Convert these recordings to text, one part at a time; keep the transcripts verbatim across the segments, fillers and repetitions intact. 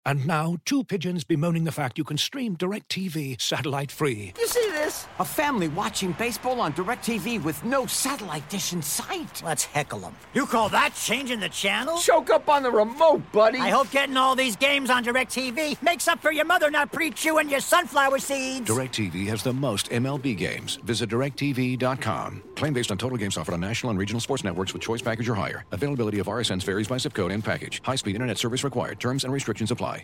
And now, two pigeons bemoaning the fact you can stream DirecTV satellite-free. You see this? A family watching baseball on DirecTV with no satellite dish in sight. Let's heckle them. You call that changing the channel? Choke up on the remote, buddy. I hope getting all these games on DirecTV makes up for your mother not pre-chewing your sunflower seeds. DirecTV has the most M L B games. Visit direct T V dot com. Claim based on total games offered on national and regional sports networks with choice package or higher. Availability of R S Ns varies by zip code and package. High-speed internet service required. Terms and restrictions apply.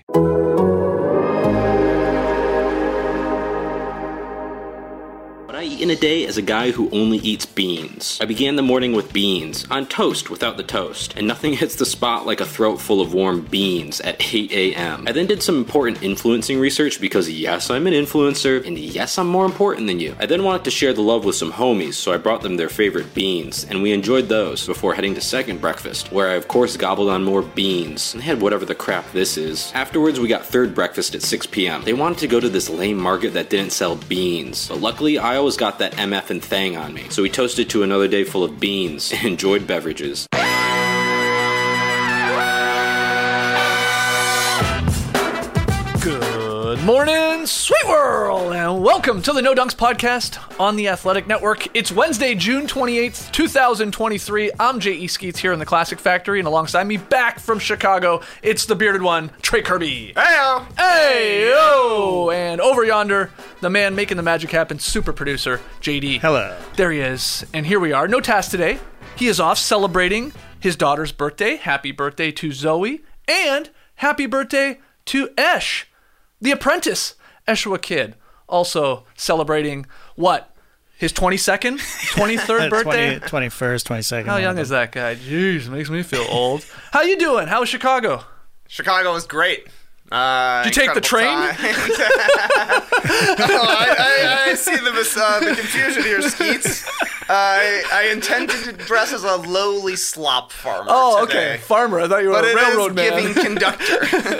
What I eat in a day is a guy who only eats beans. I began the morning with beans, on toast without the toast, and nothing hits the spot like a throat full of warm beans at eight a.m. I then did some important influencing research because yes, I'm an influencer, and yes, I'm more important than you. I then wanted to share the love with some homies, so I brought them their favorite beans, and we enjoyed those before heading to second breakfast, where I of course gobbled on more beans, and had whatever the crap this is. Afterwards, we got third breakfast at six p.m. They wanted to go to this lame market that didn't sell beans, but luckily I always got that M F and thing on me, so we toasted to another day full of beans and enjoyed beverages. Good morning, sweet world, and welcome to the No Dunks podcast on the Athletic Network. It's Wednesday, June twenty-eighth, twenty twenty-three. I'm J E. Skeets here in the Classic Factory, and alongside me, back from Chicago, it's the bearded one, Trey Kirby. Hey-o! Hey-o! And over yonder, the man making the magic happen, super producer, J D. Hello. There he is, and here we are. No task today. He is off celebrating his daughter's birthday. Happy birthday to Zoe, and happy birthday to Esh, the apprentice, Eshua Kid, also celebrating, what, his twenty-second, twenty-third birthday? twenty, twenty-first, twenty-second. How young is that guy? Jeez, makes me feel old. How you doing? How was Chicago? Chicago was great. Uh, Did you take the train? oh, I, I, I see the, uh, the confusion here, Skeets. Uh, I, I intended to dress as a lowly slop farmer Oh, today. okay. Farmer. I thought you were but a railroad it man. is giving conductor.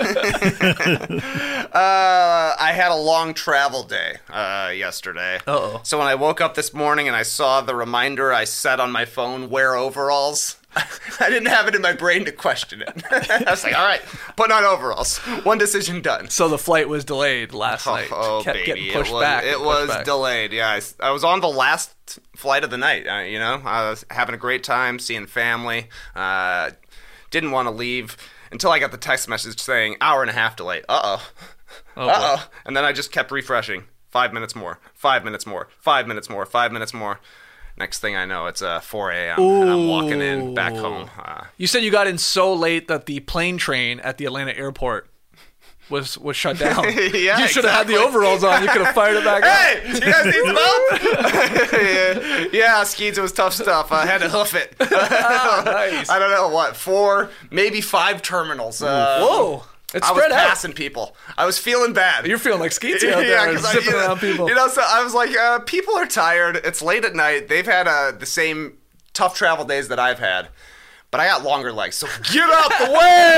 uh, I had a long travel day uh, yesterday. Uh-oh. So when I woke up this morning and I saw the reminder I set on my phone, wear overalls, I didn't have it in my brain to question it. I was like, all right, putting on overalls. One decision done. So the flight was delayed last Oh, night. oh Kept baby. getting pushed it was, back. It pushed was back. delayed, yeah. I, I was on the last flight of the night, uh, you know. I was having a great time, seeing family. Uh, didn't want to leave until I got the text message saying, hour and a half delayed. Uh-oh. Oh, Uh-oh. boy. And then I just kept refreshing. Five minutes more. Five minutes more. Five minutes more. Five minutes more. Next thing I know, it's uh, four a.m. and I'm walking in back home. Uh, You said you got in so late that the plane train at the Atlanta airport was was shut down. Yeah, you should have had the exactly. overalls on. You could have fired it back Hey, you guys need some help? yeah, yeah, Skeets, it was tough stuff. I had to hoof it. Ah, nice. I don't know, what, four, maybe five terminals. Uh, Whoa. It's I was spread out. passing people. I was feeling bad. You're feeling like Skeetsy out there, yeah, 'cause I- zipping you know, around people. You know, so I was like, uh, people are tired. It's late at night. They've had uh, the same tough travel days that I've had. But I got longer legs, so get out the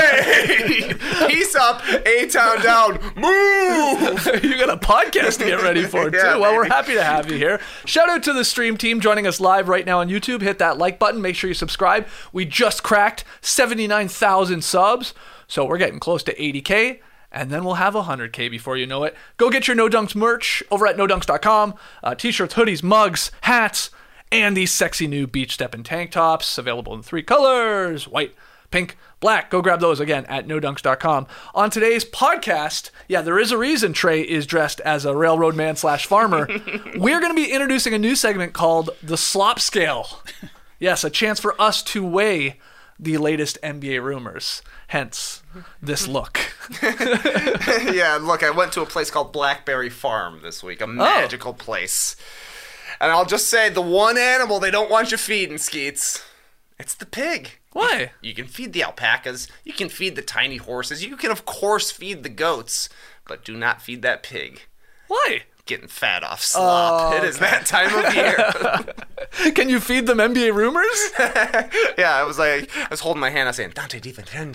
way! Peace up, A-Town down, move! You got a podcast to get ready for, too. Yeah, well, we're baby. happy to have you here. Shout out to the stream team joining us live right now on YouTube. Hit that like button. Make sure you subscribe. We just cracked seventy-nine thousand subs, so we're getting close to eighty K. And then we'll have one hundred K before you know it. Go get your No Dunks merch over at no dunks dot com. Uh, t-shirts, hoodies, mugs, hats, and these sexy new beach steppin' tank tops available in three colors: white, pink, black. Go grab those again at no dunks dot com. On today's podcast, yeah, there is a reason Trey is dressed as a railroad man slash farmer. We're going to be introducing a new segment called the Slop Scale. Yes, a chance for us to weigh the latest N B A rumors. Hence, this look. Yeah, look, I went to a place called Blackberry Farm this week, a magical place. And I'll just say, the one animal they don't want you feeding, Skeets, it's the pig. Why? You can feed the alpacas, you can feed the tiny horses, you can, of course, feed the goats, but do not feed that pig. Why? Getting fat off slop. Oh, it is that time of year. Can you feed them N B A rumors? Yeah, I was like, I was holding my hand, I was saying, Dante DiVincenzo.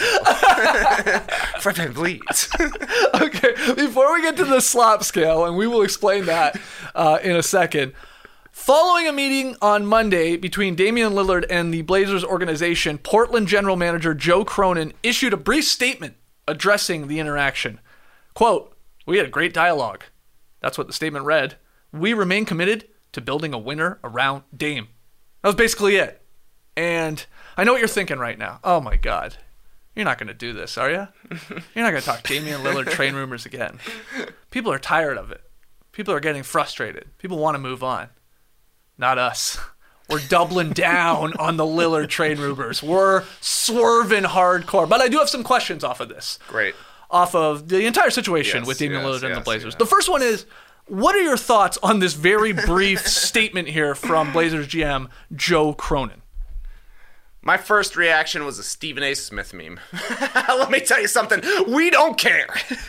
Freppin' bleeds. Okay, before we get to the slop scale, and we will explain that uh, in a second, following a meeting on Monday between Damian Lillard and the Blazers organization, Portland general manager Joe Cronin issued a brief statement addressing the interaction. Quote, "We had a great dialogue." That's what the statement read. "We remain committed to building a winner around Dame." That was basically it. And I know what you're thinking right now. Oh my God. You're not going to do this, are you? You're not going to talk Damian Lillard trade rumors again. People are tired of it. People are getting frustrated. People want to move on. Not us. We're doubling down on the Lillard trade rumors. We're swerving hardcore. But I do have some questions off of this. Great. Off of the entire situation yes, with Damian yes, Lillard and yes, the Blazers. yes. The first one is, what are your thoughts on this very brief statement here from Blazers G M Joe Cronin? My first reaction was a Stephen A. Smith meme. Let me tell you something. We don't care.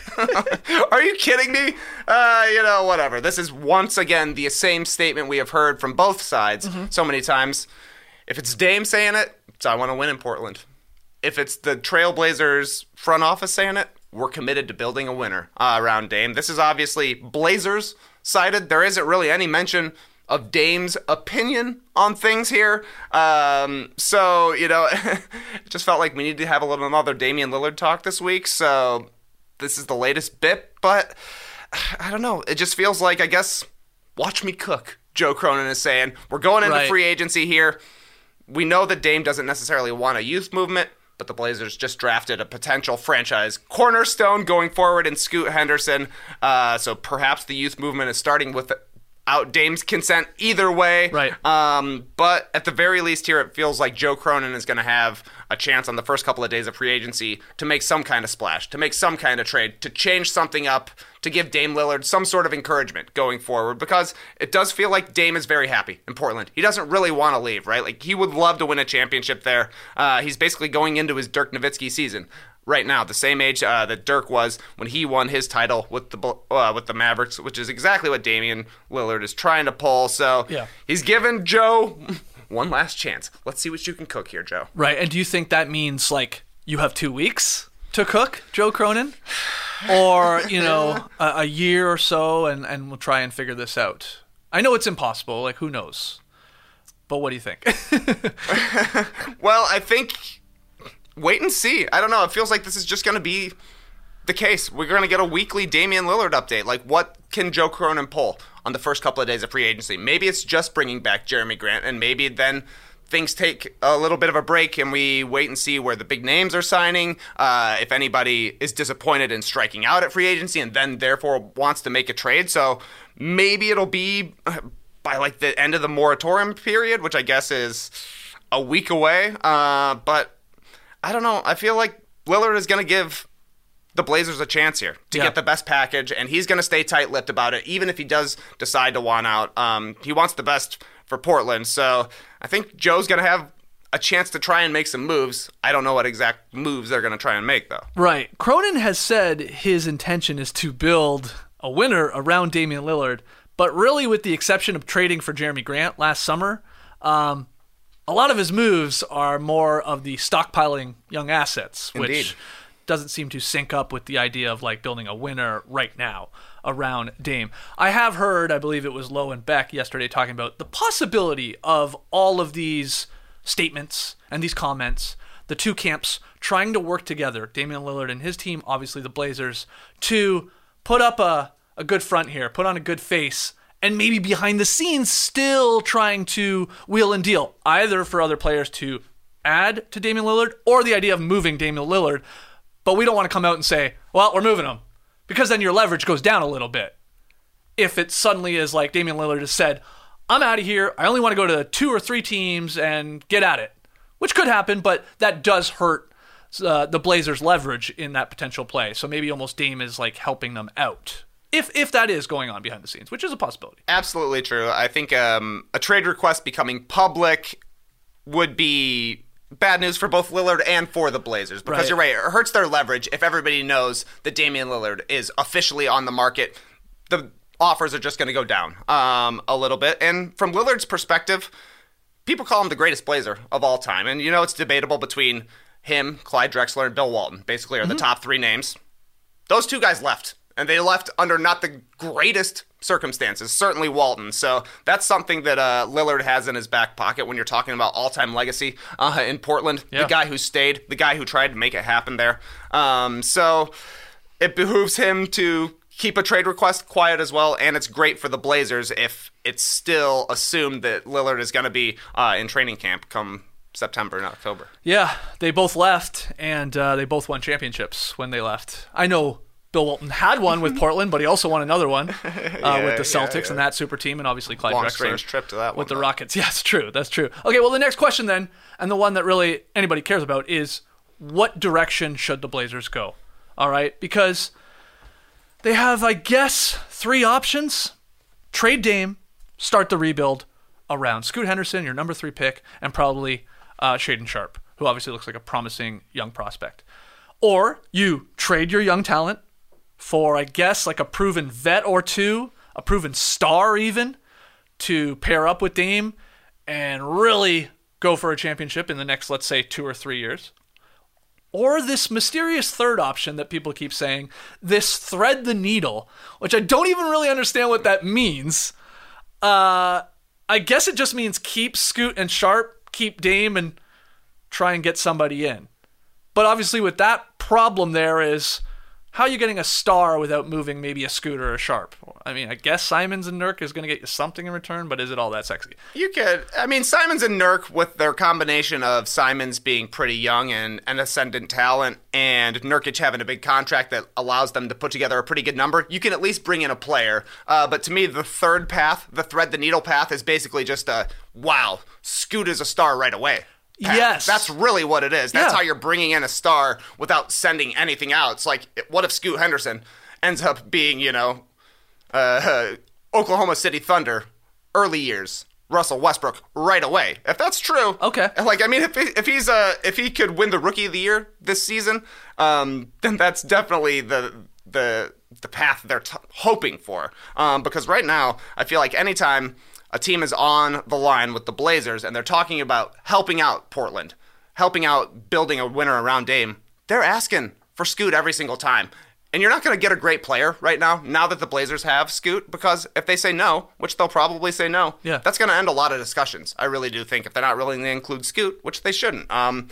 Are you kidding me? Uh, you know, whatever. This is once again the same statement we have heard from both sides mm-hmm. so many times. If it's Dame saying it, it's I want to win in Portland. If it's the Trailblazers front office saying it, we're committed to building a winner uh, around Dame. This is obviously Blazers sided. There isn't really any mention of Dame's opinion on things here. Um, so, you know, it just felt like we needed to have a little another Damian Lillard talk this week. So this is the latest bit, but I don't know. It just feels like, I guess, watch me cook, Joe Cronin is saying. We're going into right. free agency here. We know that Dame doesn't necessarily want a youth movement, but the Blazers just drafted a potential franchise cornerstone going forward in Scoot Henderson. Uh, so perhaps the youth movement is starting with out Dame's consent either way. Right. Um, but at the very least here, it feels like Joe Cronin is going to have a chance on the first couple of days of free agency to make some kind of splash, to make some kind of trade, to change something up, to give Dame Lillard some sort of encouragement going forward, because it does feel like Dame is very happy in Portland. He doesn't really want to leave, right? Like, he would love to win a championship there. Uh, he's basically going into his Dirk Nowitzki season right now, the same age uh, that Dirk was when he won his title with the uh, with the Mavericks, which is exactly what Damian Lillard is trying to pull. So yeah. he's given Joe one last chance. Let's see what you can cook here, Joe. Right, and do you think that means, like, you have two weeks to cook, Joe Cronin? Or, you know, a, a year or so, and, and we'll try and figure this out? I know it's impossible. Like, who knows? But what do you think? Well, I think... wait and see. I don't know. It feels like this is just going to be the case. We're going to get a weekly Damian Lillard update. Like, what can Joe Cronin pull on the first couple of days of free agency? Maybe it's just bringing back Jeremy Grant, and maybe then things take a little bit of a break and we wait and see where the big names are signing. Uh, if anybody is disappointed in striking out at free agency and then therefore wants to make a trade. So maybe it'll be by like the end of the moratorium period, which I guess is a week away. Uh, but I don't know. I feel like Lillard is going to give the Blazers a chance here to yeah. get the best package, and he's going to stay tight-lipped about it, even if he does decide to want out. Um, he wants the best for Portland, so I think Joe's going to have a chance to try and make some moves. I don't know what exact moves they're going to try and make, though. Right. Cronin has said his intention is to build a winner around Damian Lillard, but really with the exception of trading for Jeremy Grant last summer, um, a lot of his moves are more of the stockpiling young assets, Indeed. which doesn't seem to sync up with the idea of like building a winner right now around Dame. I have heard, I believe it was Lowe and Beck yesterday talking about the possibility of all of these statements and these comments, the two camps trying to work together, Damian Lillard and his team, obviously the Blazers, to put up a, a good front here, put on a good face, and maybe behind the scenes still trying to wheel and deal, either for other players to add to Damian Lillard or the idea of moving Damian Lillard. But we don't want to come out and say, well, we're moving him, because then your leverage goes down a little bit. If it suddenly is like Damian Lillard has said, I'm out of here, I only want to go to two or three teams and get at it, which could happen, but that does hurt uh, the Blazers' leverage in that potential play. So maybe almost Dame is like helping them out. If if that is going on behind the scenes, which is a possibility. Absolutely true. I think um, a trade request becoming public would be bad news for both Lillard and for the Blazers, because right. you're right, it hurts their leverage if everybody knows that Damian Lillard is officially on the market. The offers are just going to go down um, a little bit. And from Lillard's perspective, people call him the greatest Blazer of all time. And, you know, it's debatable between him, Clyde Drexler, and Bill Walton, basically are mm-hmm. the top three names. Those two guys left, and they left under not the greatest circumstances, certainly Walton. So that's something that uh, Lillard has in his back pocket when you're talking about all-time legacy uh, in Portland. Yeah. The guy who stayed, the guy who tried to make it happen there. Um, so it behooves him to keep a trade request quiet as well, and it's great for the Blazers if it's still assumed that Lillard is going to be uh, in training camp come September and October. Yeah, they both left, and uh, they both won championships when they left. I know Bill Walton had one with Portland, but he also won another one uh, yeah, with the Celtics yeah, yeah. and that super team, and obviously Clyde Long Drexler strange trip to that with one, the though. Rockets. Yeah, it's true. That's true. Okay, well, the next question then, and the one that really anybody cares about, is what direction should the Blazers go? All right, because they have, I guess, three options. Trade Dame, start the rebuild around Scoot Henderson, your number three pick, and probably uh, Shaedon Sharpe, who obviously looks like a promising young prospect. Or you trade your young talent for, I guess, like a proven vet or two, a proven star even, to pair up with Dame and really go for a championship in the next, let's say, two or three years. Or this mysterious third option that people keep saying, this thread the needle, which I don't even really understand what that means. Uh, I guess it just means keep Scoot and Sharpe, keep Dame, and try and get somebody in. But obviously with that problem there is, how are you getting a star without moving maybe a Scoot or a Sharpe? I mean, I guess Simons and Nurk is going to get you something in return, but is it all that sexy? You could, I mean, Simons and Nurk, with their combination of Simons being pretty young and an ascendant talent, and Nurkic having a big contract that allows them to put together a pretty good number, you can at least bring in a player. Uh, but to me, the third path, the thread the needle path, is basically just a, wow, Scoot is a star right away. Path. Yes. That's really what it is. That's Yeah. how you're bringing in a star without sending anything out. It's like, what if Scoot Henderson ends up being, you know, uh, Oklahoma City Thunder, early years, Russell Westbrook right away? If that's true, Okay. Like, I mean, if he, if he's uh, if he could win the Rookie of the Year this season, um, then that's definitely the the the path they're t- hoping for. Um, because right now, I feel like anytime a team is on the line with the Blazers and they're talking about helping out Portland, helping out building a winner around Dame, they're asking for Scoot every single time. And you're not going to get a great player right now, now that the Blazers have Scoot, because if they say no, which they'll probably say no, Yeah. that's going to end a lot of discussions. I really do think, if they're not willing to include Scoot, which they shouldn't. Um,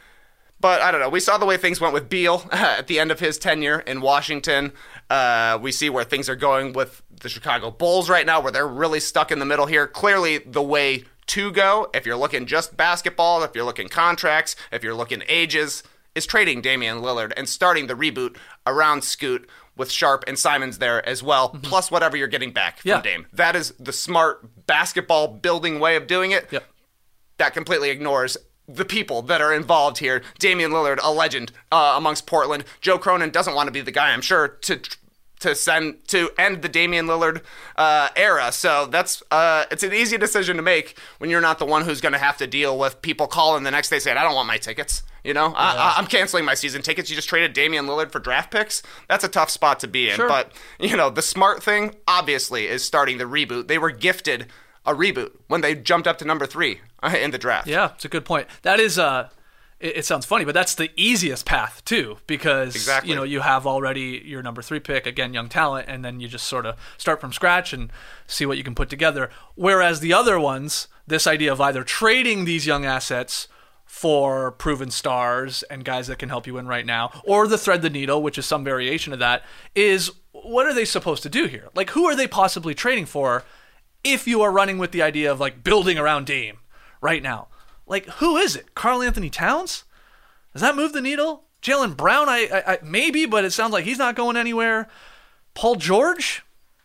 But I don't know. We saw the way things went with Beal at the end of his tenure in Washington. Uh, we see where things are going with the Chicago Bulls right now, where they're really stuck in the middle here. Clearly, the way to go, if you're looking just basketball, if you're looking contracts, if you're looking ages, is trading Damian Lillard and starting the reboot around Scoot with Sharpe and Simons there as well, mm-hmm. plus whatever you're getting back from Yeah. Dame. That is the smart basketball building way of doing it. Yep. That completely ignores the people that are involved here. Damian Lillard, a legend uh, amongst Portland. Joe Cronin doesn't want to be the guy, I'm sure, to to send to end the Damian Lillard uh, era. So that's uh, it's an easy decision to make when you're not the one who's going to have to deal with people calling the next day saying, "I don't want my tickets." You know, yeah. I, I'm canceling my season tickets. You just traded Damian Lillard for draft picks. That's a tough spot to be in. Sure. But you know, the smart thing obviously is starting the reboot. They were gifted a reboot when they jumped up to number three in the draft. Yeah, it's a good point. That is, uh, it, it sounds funny, but that's the easiest path too, because Exactly. you know you have already your number three pick, again, young talent, and then you just sort of start from scratch and see what you can put together. Whereas the other ones, this idea of either trading these young assets for proven stars and guys that can help you win right now, or the thread the needle, which is some variation of that, is what are they supposed to do here? Like, who are they possibly trading for? If you are running with the idea of like building around Dame right now, like who is it? Karl Anthony Towns? Does that move the needle? Jaylen Brown? I, I, I maybe, but it sounds like he's not going anywhere. Paul George?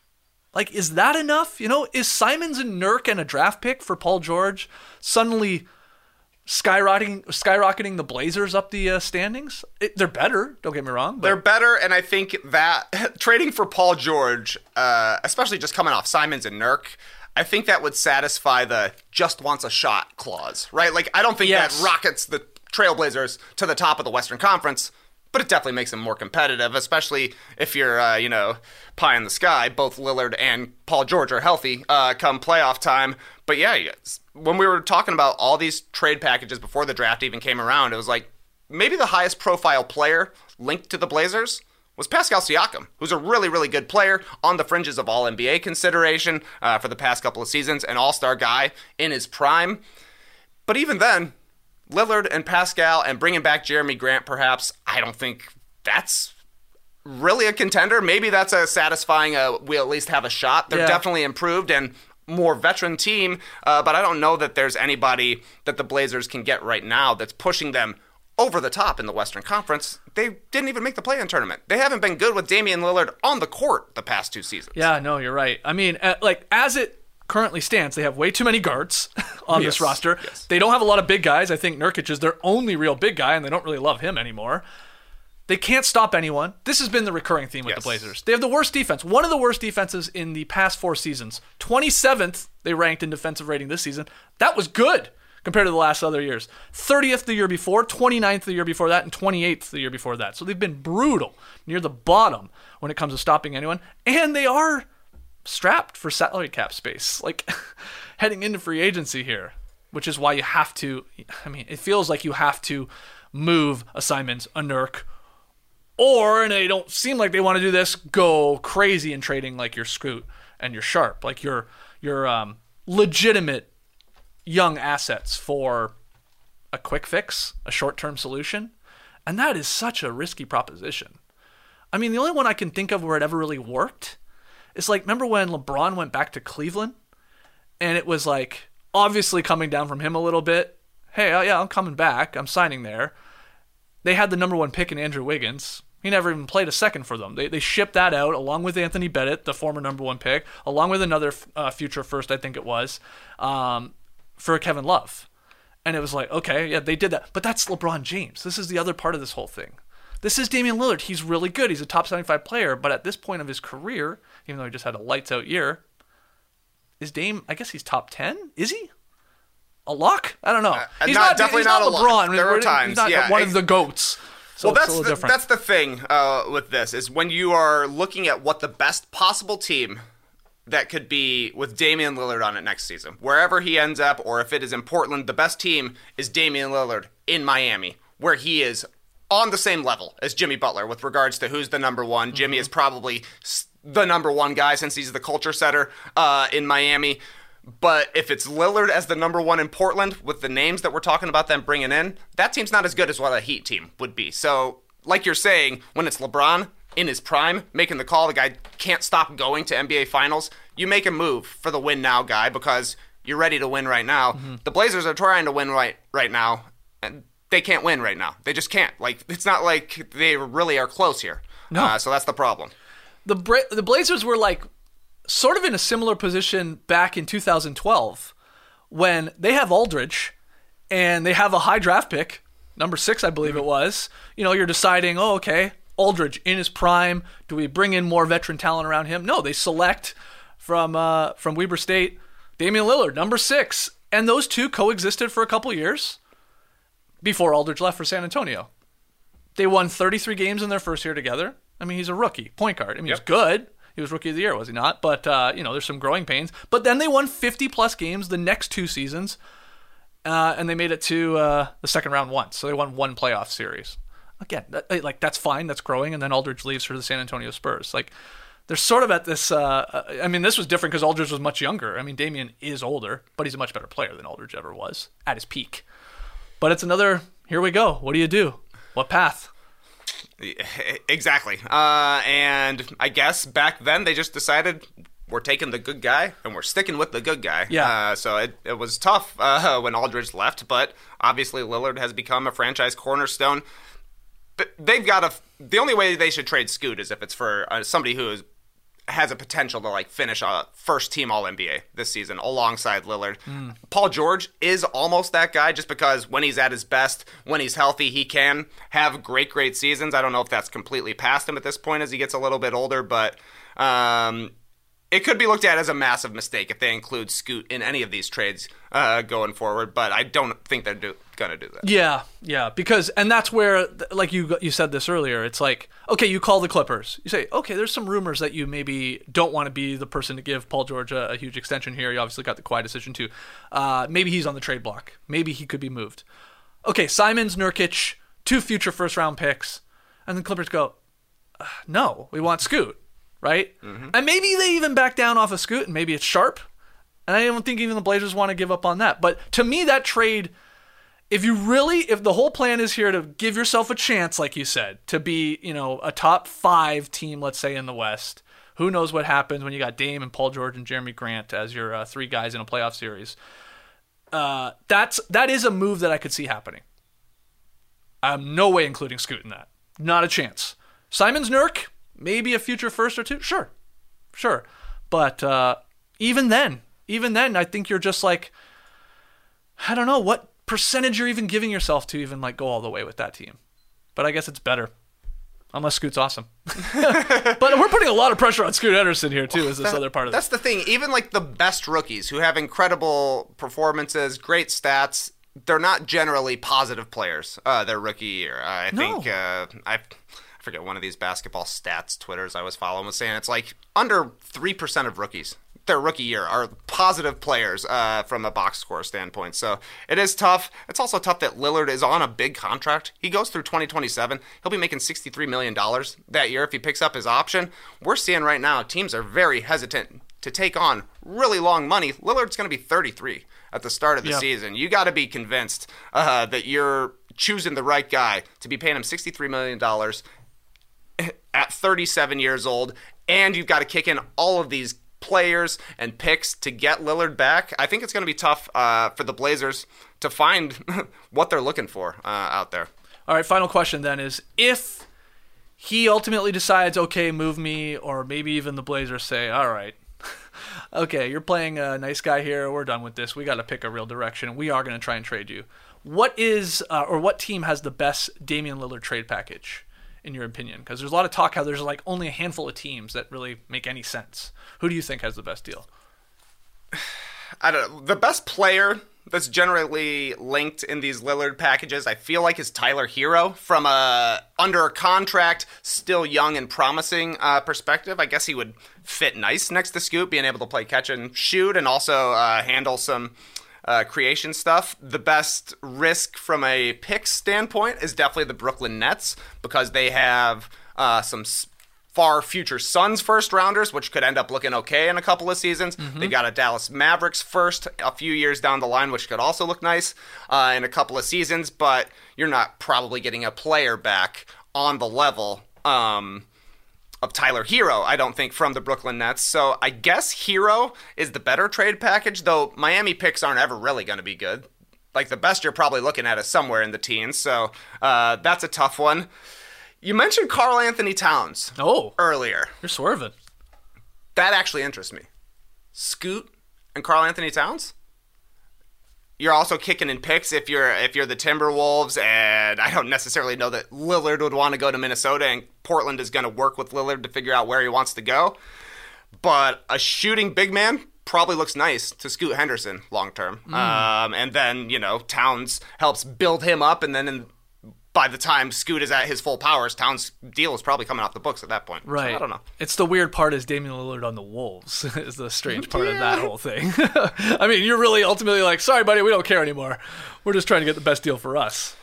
Like, is that enough? You know, is Simons and Nurk and a draft pick for Paul George suddenly skyrocketing skyrocketing the Blazers up the uh, standings? It, they're better, don't get me wrong. But They're better, and I think that trading for Paul George, uh, especially just coming off Simons and Nurk, I think that would satisfy the just wants a shot clause, right? Like, I don't think Yes. that rockets the Trailblazers to the top of the Western Conference, but it definitely makes them more competitive, especially if you're, uh, you know, pie in the sky. Both Lillard and Paul George are healthy uh, come playoff time. But yeah, when we were talking about all these trade packages before the draft even came around, it was like maybe the highest profile player linked to the Blazers was Pascal Siakam, who's a really, really good player on the fringes of All N B A consideration uh, for the past couple of seasons, an all-star guy in his prime. But even then, Lillard and Pascal and bringing back Jeremy Grant, perhaps, I don't think that's really a contender. Maybe that's a satisfying, uh, we'll at least have a shot. They're Yeah. definitely improved and more veteran team, uh, but I don't know that there's anybody that the Blazers can get right now that's pushing them over the top in the Western Conference. They didn't even make the play-in tournament. They haven't been good with Damian Lillard on the court the past two seasons. Yeah, no, you're right. I mean, uh, like, as it currently stands, they have way too many guards on Yes, this roster. yes. They don't have a lot of big guys. I think Nurkic is their only real big guy, and they don't really love him anymore. They can't stop anyone. This has been the recurring theme with Yes. the Blazers. They have the worst defense. One of the worst defenses in the past four seasons. twenty-seventh they ranked in defensive rating this season. That was good compared to the last other years. thirtieth the year before, twenty-ninth the year before that, and twenty-eighth the year before that. So they've been brutal, near the bottom when it comes to stopping anyone. And they are strapped for salary cap space, like heading into free agency here, which is why you have to, I mean, it feels like you have to move a Simons, a Nurk, or, and they don't seem like they want to do this, go crazy in trading like your Scoot and your Sharp, like your your um, legitimate young assets for a quick fix, a short-term solution. And that is such a risky proposition. I mean, the only one I can think of where it ever really worked is like, remember when LeBron went back to Cleveland? And it was like, obviously coming down from him a little bit. Hey, oh yeah, I'm coming back. I'm signing there. They had the number one pick in Andrew Wiggins. He never even played a second for them. They they shipped that out along with Anthony Bennett, the former number one pick, along with another uh, future first, I think it was, um, for Kevin Love. And it was like, okay, yeah, they did that. But that's LeBron James. This is the other part of this whole thing. This is Damian Lillard. He's really good. He's a top seventy-five player. But at this point of his career, even though he just had a lights-out year, is Dame, I guess he's top ten? Is he? A lock? I don't know. Uh, he's not- not, definitely he's not not a lock. LeBron. There are He's times, not yeah, one ex- of the GOATs. So well, it's that's a little the, different. that's the thing uh, with this, is when you are looking at what the best possible team that could be with Damian Lillard on it next season. Wherever he ends up, or if it is in Portland, the best team is Damian Lillard in Miami, where he is on the same level as Jimmy Butler with regards to who's the number one. Mm-hmm. Jimmy is probably the number one guy since he's the culture setter uh, in Miami. But if it's Lillard as the number one in Portland with the names that we're talking about them bringing in, that team's not as good as what a Heat team would be. So, like you're saying, when it's LeBron in his prime, making the call, the guy can't stop going to N B A Finals, you make a move for the win now guy because you're ready to win right now. Mm-hmm. The Blazers are trying to win right right now, and they can't win right now. They just can't. Like, it's not like they really are close here. No. Uh, so that's the problem. The Bra- the Blazers were like sort of in a similar position back in two thousand twelve when they have Aldridge and they have a high draft pick, number six, I believe it was. You know, you're deciding, oh, okay, Aldridge in his prime. Do we bring in more veteran talent around him? No, they select from uh, from Weber State, Damian Lillard, number six. And those two coexisted for a couple years before Aldridge left for San Antonio. They won thirty-three games in their first year together. I mean, he's a rookie, point guard. I mean, Yep. he's good. He was Rookie of the Year, was he not? But, uh, you know, there's some growing pains. But then they won fifty-plus games the next two seasons, uh, and they made it to uh, the second round once. So they won one playoff series. Again, that, like that's fine. That's growing. And then Aldridge leaves for the San Antonio Spurs. Like, they're sort of at this uh, – I mean, this was different because Aldridge was much younger. I mean, Damian is older, but he's a much better player than Aldridge ever was at his peak. But it's another, here we go. What do you do? What path? Exactly. Uh, and I guess back then they just decided we're taking the good guy and we're sticking with the good guy. Yeah. Uh, so it, it was tough uh, when Aldridge left, but obviously Lillard has become a franchise cornerstone. But they've got a. The only way they should trade Scoot is if it's for uh, somebody who is, has a potential to like finish a first team All N B A this season alongside Lillard. Mm. Paul George is almost that guy just because when he's at his best, when he's healthy, he can have great, great seasons. I don't know if that's completely past him at this point as he gets a little bit older, but um, it could be looked at as a massive mistake if they include Scoot in any of these trades uh, going forward, but I don't think they're do- going to do that. Yeah, yeah, because, and that's where, like you you said this earlier, it's like, okay, you call the Clippers. You say, okay, there's some rumors that you maybe don't want to be the person to give Paul George a, a huge extension here. You obviously got the Kawhi decision too. Uh, maybe he's on the trade block. Maybe he could be moved. Okay, Simons, Nurkic, two future first-round picks, and the Clippers go, no, we want Scoot, right? Mm-hmm. And maybe they even back down off of Scoot, and maybe it's Sharp. And I don't think even the Blazers want to give up on that. But to me, that trade, if you really, if the whole plan is here to give yourself a chance, like you said, to be, you know, a top five team, let's say, in the West, who knows what happens when you got Dame and Paul George and Jeremy Grant as your uh, three guys in a playoff series. Uh, that's that is a move that I could see happening. I'm no way including Scoot in that. Not a chance. Simons Nurk, maybe a future first or two. Sure, sure. But uh, even then, even then, I think you're just like, I don't know what percentage you're even giving yourself to even like go all the way with that team. But I guess it's better. Unless Scoot's awesome. But we're putting a lot of pressure on Scoot Henderson here, too, as this that, other part of That's this. the thing. Even, like, the best rookies who have incredible performances, great stats, they're not generally positive players uh, their rookie year. Uh, I No. think, uh, I, I forget one of these basketball stats Twitters I was following was saying it's like under three percent of rookies their rookie year are positive players uh, from a box score standpoint. So it is tough. It's also tough that Lillard is on a big contract. He goes through twenty twenty-seven. He'll be making sixty-three million dollars that year if he picks up his option. We're seeing right now teams are very hesitant to take on really long money. Lillard's going to be thirty-three at the start of the Yeah. season. You got to be convinced uh, that you're choosing the right guy to be paying him sixty-three million dollars at thirty-seven years old, and you've got to kick in all of these players and picks to get Lillard back. I think it's going to be tough uh, for the Blazers to find what they're looking for uh, out there. All right, final question then is, if he ultimately decides, okay, move me, or maybe even the Blazers say, all right, okay, you're playing a nice guy here, we're done with this, we got to pick a real direction, we are going to try and trade you. What is, uh, or what team has the best Damian Lillard trade package, in your opinion? Because there's a lot of talk how there's like only a handful of teams that really make any sense. Who do you think has the best deal? I don't know. The best player that's generally linked in these Lillard packages, I feel like, is Tyler Hero from a under a contract, still young and promising uh, perspective. I guess he would fit nice next to Scoot, being able to play catch and shoot and also uh, handle some uh, creation stuff. The best risk from a pick standpoint is definitely the Brooklyn Nets, because they have uh, some s- far future Suns first rounders, which could end up looking okay in a couple of seasons. Mm-hmm. They've got a Dallas Mavericks first a few years down the line, which could also look nice uh, in a couple of seasons, but you're not probably getting a player back on the level um, of Tyler Hero, I don't think, from the Brooklyn Nets. So I guess Hero is the better trade package, though Miami picks aren't ever really going to be good. Like, the best you're probably looking at is somewhere in the teens, so uh, that's a tough one. You mentioned Karl Anthony Towns Oh, earlier. you're swerving. That actually interests me. Scoot and Karl Anthony Towns? You're also kicking in picks if you're if you're the Timberwolves, and I don't necessarily know that Lillard would want to go to Minnesota, and Portland is going to work with Lillard to figure out where he wants to go. But a shooting big man probably looks nice to Scoot Henderson long term. Mm. Um, and then, you know, Towns helps build him up, and then in by the time Scoot is at his full powers, Towns' deal is probably coming off the books at that point. Right. So I don't know. It's the weird part is Damian Lillard on the Wolves is the strange part yeah. of that whole thing. I mean, you're really ultimately like, sorry, buddy, we don't care anymore. We're just trying to get the best deal for us.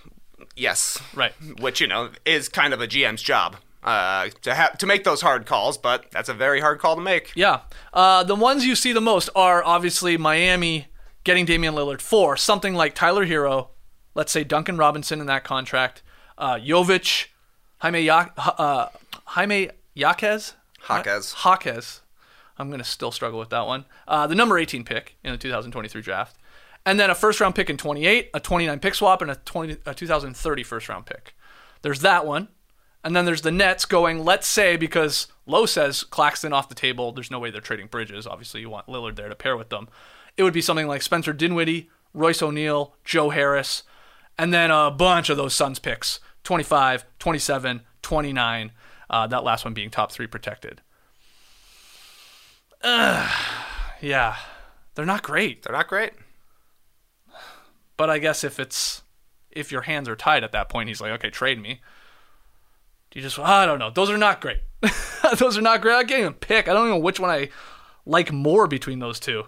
Yes. Right. Which, you know, is kind of a G M's job uh, to have to make those hard calls, but that's a very hard call to make. Yeah. Uh, the ones you see the most are obviously Miami getting Damian Lillard for something like Tyler Hero, let's say Duncan Robinson in that contract, uh, Jovic, Jaime, ya- uh, Jaime Jaquez? Jaquez. Jaquez. I'm going to still struggle with that one. Uh, the number eighteen pick in the two thousand twenty-three draft. And then a first-round pick in twenty-eight, a twenty-nine pick swap, and a, twenty, a two thousand thirty first-round pick. There's that one. And then there's the Nets going, let's say, because Lowe says Claxton off the table, there's no way they're trading Bridges. Obviously, you want Lillard there to pair with them. It would be something like Spencer Dinwiddie, Royce O'Neal, Joe Harris, and then a bunch of those Suns picks, twenty-five, twenty-seven, twenty-nine, uh, that last one being top three protected. Uh, yeah, they're not great. They're not great. But I guess if it's if your hands are tied at that point, he's like, okay, trade me. Do you just, I don't know. Those are not great. Those are not great. I can't even pick. I don't even know which one I like more between those two.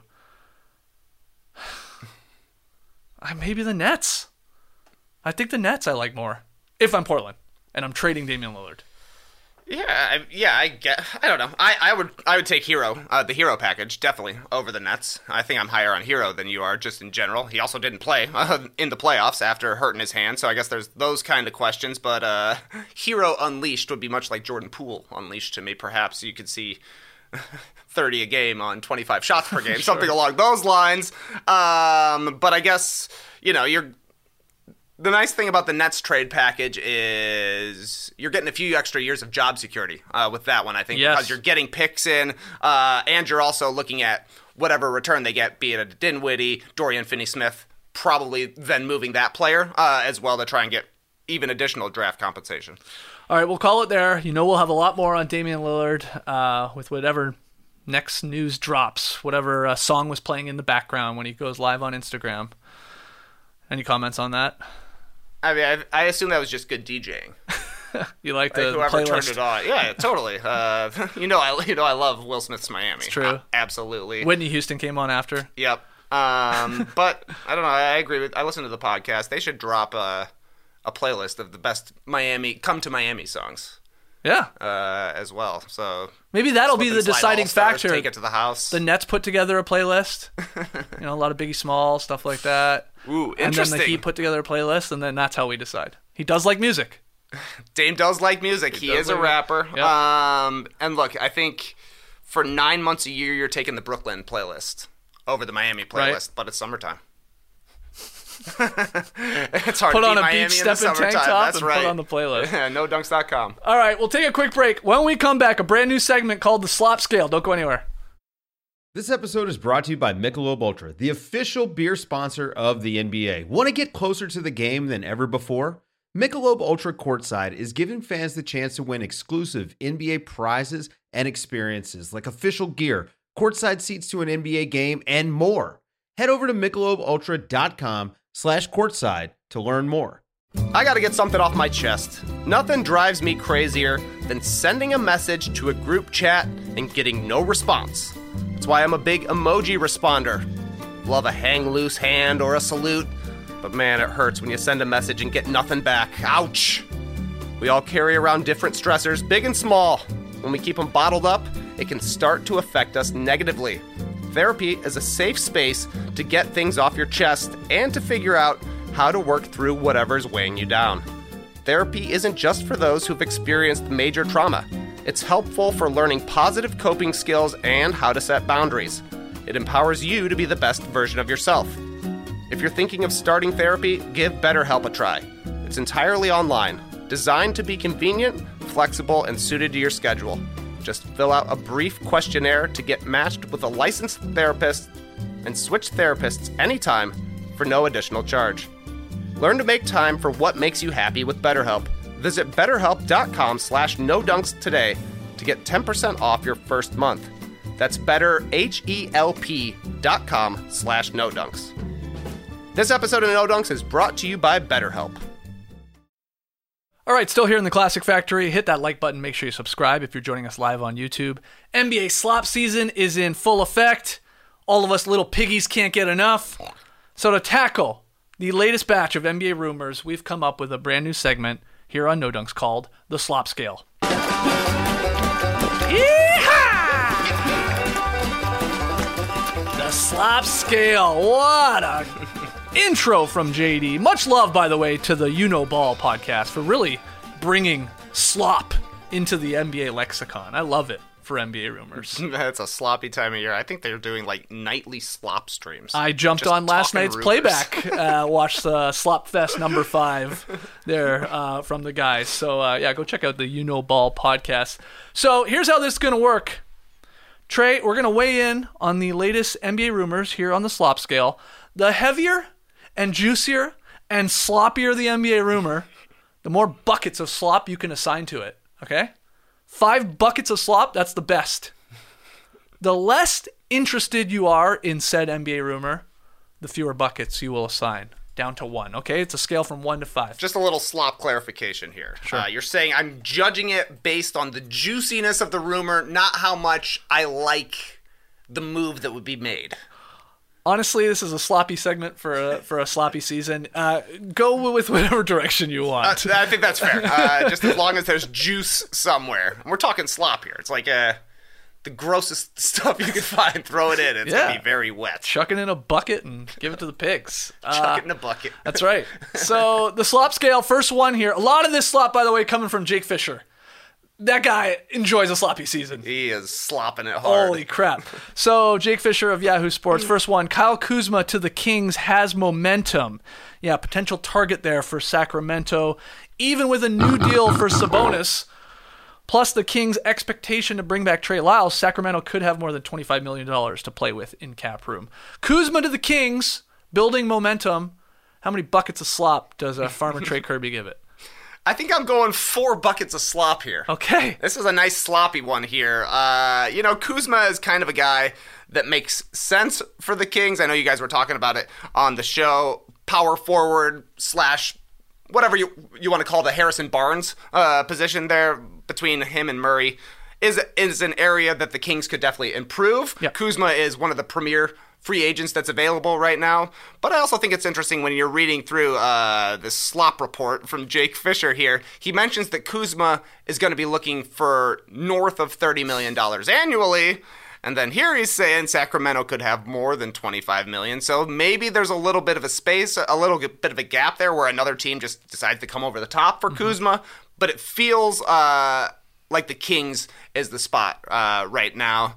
I, maybe the Nets. I think the Nets I like more. If I'm Portland and I'm trading Damian Lillard. Yeah, I, yeah, I get. I don't know. I, I would I would take Hero, uh, the Hero package, definitely over the Nets. I think I'm higher on Hero than you are, just in general. He also didn't play uh, in the playoffs after hurting his hand, so I guess there's those kind of questions. But uh, Hero Unleashed would be much like Jordan Poole Unleashed to me. Perhaps you could see thirty a game on twenty-five shots per game, sure. Something along those lines. Um, but I guess you know you're. The nice thing about the Nets trade package is you're getting a few extra years of job security uh, with that one, I think, yes. because you're getting picks in, uh, and you're also looking at whatever return they get, be it a Dinwiddie, Dorian Finney-Smith, probably then moving that player uh, as well to try and get even additional draft compensation. All right, we'll call it there. You know we'll have a lot more on Damian Lillard uh, with whatever next news drops, whatever uh, song was playing in the background when he goes live on Instagram. Any comments on that? I mean, I, I assume that was just good DJing. You like the, like whoever the playlist? turned it on? Yeah, totally. Uh, you know, I you know I love Will Smith's Miami. It's true. Uh, absolutely. Whitney Houston came on after. Yep. Um, but I don't know. I agree with. I listened to the podcast. They should drop a a playlist of the best Miami come to Miami songs. Yeah. Uh, as well. So maybe that'll be the slide deciding All-Stars, factor. Take it to the house. The Nets put together a playlist. You know, a lot of Biggie Small stuff like that. Ooh, interesting. And then the Heat put together a playlist, and then that's how we decide. He does like music. Dame does like music. He, he is a rapper. Yep. Um, and look, I think for nine months a year, you're taking the Brooklyn playlist over the Miami playlist, Right. but it's summertime. It's hard Put to on beat a Miami beach in the step and tank summertime. top That's and right. put on the playlist. Yeah, no dunks dot com. All right, we'll take a quick break. When we come back, a brand new segment called The Slop Scale. Don't go anywhere. This episode is brought to you by Michelob Ultra, the official beer sponsor of the N B A. Want to get closer to the game than ever before? Michelob Ultra Courtside is giving fans the chance to win exclusive N B A prizes and experiences like official gear, courtside seats to an N B A game, and more. Head over to michelobultra.com slash courtside to learn more. I gotta get something off my chest. Nothing drives me crazier than sending a message to a group chat and getting no response. That's why I'm a big emoji responder. Love a hang loose hand or a salute, but man, it hurts when you send a message and get nothing back. Ouch! We all carry around different stressors, big and small. When we keep them bottled up, it can start to affect us negatively. Therapy is a safe space to get things off your chest and to figure out how to work through whatever's weighing you down. Therapy isn't just for those who've experienced major trauma. It's helpful for learning positive coping skills and how to set boundaries. It empowers you to be the best version of yourself. If you're thinking of starting therapy, give BetterHelp a try. It's entirely online, designed to be convenient, flexible, and suited to your schedule. Just fill out a brief questionnaire to get matched with a licensed therapist and switch therapists anytime for no additional charge. Learn to make time for what makes you happy with BetterHelp. Visit betterhelp.com slash no dunks today to get ten percent off your first month. That's betterhelp.com slash no dunks. This episode of No Dunks is brought to you by BetterHelp. All right, still here in the Classic Factory. Hit that like button. Make sure you subscribe if you're joining us live on YouTube. N B A slop season is in full effect. All of us little piggies can't get enough. So to tackle the latest batch of N B A rumors, we've come up with a brand new segment here on No Dunks called The Slop Scale. Yeehaw! The Slop Scale. What a intro from J D. Much love, by the way, to the You Know Ball podcast for really bringing slop into the N B A lexicon. I love it for N B A rumors. It's a sloppy time of year. I think they're doing like nightly slop streams. I jumped Just on last talking night's rumors. playback, uh, watched uh, Slop Fest number five there uh, from the guys. So uh, yeah, go check out the You Know Ball podcast. So here's how this is going to work. Trey, we're going to weigh in on the latest N B A rumors here on the Slop Scale. The heavier and juicier and sloppier the N B A rumor, the more buckets of slop you can assign to it, okay? Five buckets of slop, that's the best. The less interested you are in said N B A rumor, the fewer buckets you will assign, down to one, okay? It's a scale from one to five. Just a little slop clarification here. Sure. Uh, you're saying I'm judging it based on the juiciness of the rumor, not how much I like the move that would be made. Honestly, this is a sloppy segment for a, for a sloppy season. Uh, go with whatever direction you want. Uh, I think that's fair. Uh, just as long as there's juice somewhere. And we're talking slop here. It's like uh, the grossest stuff you can find. Throw it in. It's Yeah. going to be very wet. Chuck it in a bucket and give it to the pigs. Chuck Uh, it in a bucket. That's right. So the slop scale, first one here. A lot of this slop, by the way, coming from Jake Fisher. That guy enjoys a sloppy season. He is slopping it hard. Holy crap. So Jake Fisher of Yahoo Sports, first one. Kyle Kuzma to the Kings has momentum. Yeah, potential target there for Sacramento. Even with a new deal for Sabonis, plus the Kings' expectation to bring back Trey Lyles, Sacramento could have more than twenty-five million dollars to play with in cap room. Kuzma to the Kings, building momentum. How many buckets of slop does uh, Farmer Trey Kirby give it? I think I'm going four buckets of slop here. Okay. This is a nice sloppy one here. Uh, you know, Kuzma is kind of a guy that makes sense for the Kings. I know you guys were talking about it on the show. Power forward slash whatever you you want to call the Harrison Barnes uh, position there between him and Murray is is an area that the Kings could definitely improve. Yep. Kuzma is one of the premier free agents that's available right now. But I also think it's interesting when you're reading through uh, this slop report from Jake Fisher here. He mentions that Kuzma is going to be looking for north of thirty million dollars annually. And then here he's saying Sacramento could have more than twenty-five million dollars. So maybe there's a little bit of a space, a little bit of a gap there where another team just decides to come over the top for mm-hmm. Kuzma. But it feels uh, like the Kings is the spot uh, right now.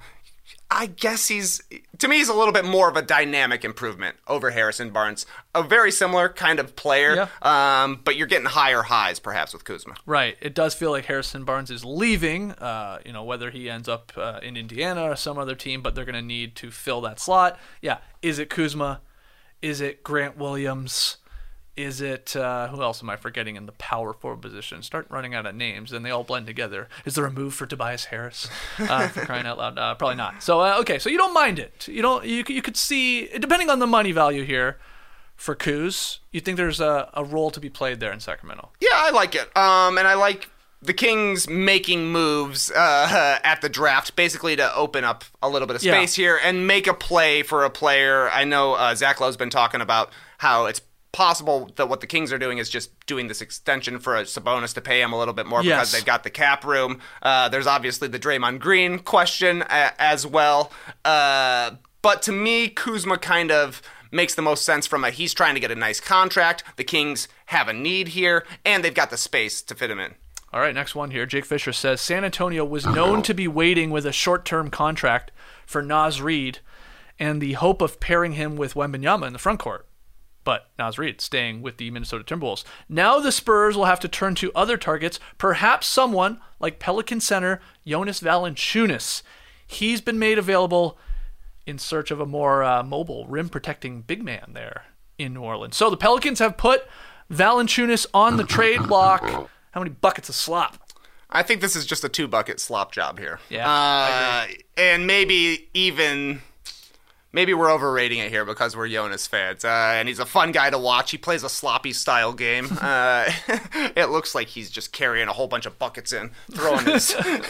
I guess he's, to me, he's a little bit more of a dynamic improvement over Harrison Barnes. A very similar kind of player, yeah. um, but you're getting higher highs, perhaps, with Kuzma. Right. It does feel like Harrison Barnes is leaving, uh, you know, whether he ends up uh, in Indiana or some other team, but they're going to need to fill that slot. Yeah. Is it Kuzma? Is it Grant Williams? Is it, uh, who else am I forgetting in the power forward position? Start running out of names, and they all blend together. Is there a move for Tobias Harris? Uh, for crying out loud, uh, probably not. So, uh, okay, so you don't mind it. You don't. You you could see, depending on the money value here, for Kuz, you think there's a, a role to be played there in Sacramento? Yeah, I like it. Um, and I like the Kings making moves uh, at the draft, basically to open up a little bit of space yeah. here and make a play for a player. I know uh, Zach Lowe's been talking about how it's possible that what the Kings are doing is just doing this extension for a Sabonis to pay him a little bit more yes. because they've got the cap room. Uh, there's obviously the Draymond Green question uh, as well. Uh, but to me, Kuzma kind of makes the most sense from a he's trying to get a nice contract. The Kings have a need here, and they've got the space to fit him in. All right, next one here. Jake Fisher says, San Antonio was known to be waiting with a short-term contract for Naz Reid and the hope of pairing him with Wembanyama in the front court. But Naz Reid staying with the Minnesota Timberwolves. Now the Spurs will have to turn to other targets, perhaps someone like Pelican center Jonas Valanciunas. He's been made available in search of a more uh, mobile, rim-protecting big man there in New Orleans. So the Pelicans have put Valanciunas on the trade block. How many buckets of slop? I think this is just a two-bucket slop job here. Yeah, uh, and maybe even... Maybe we're overrating it here because we're Jonas fans, uh, and he's a fun guy to watch. He plays a sloppy-style game. Uh, it looks like he's just carrying a whole bunch of buckets in, throwing his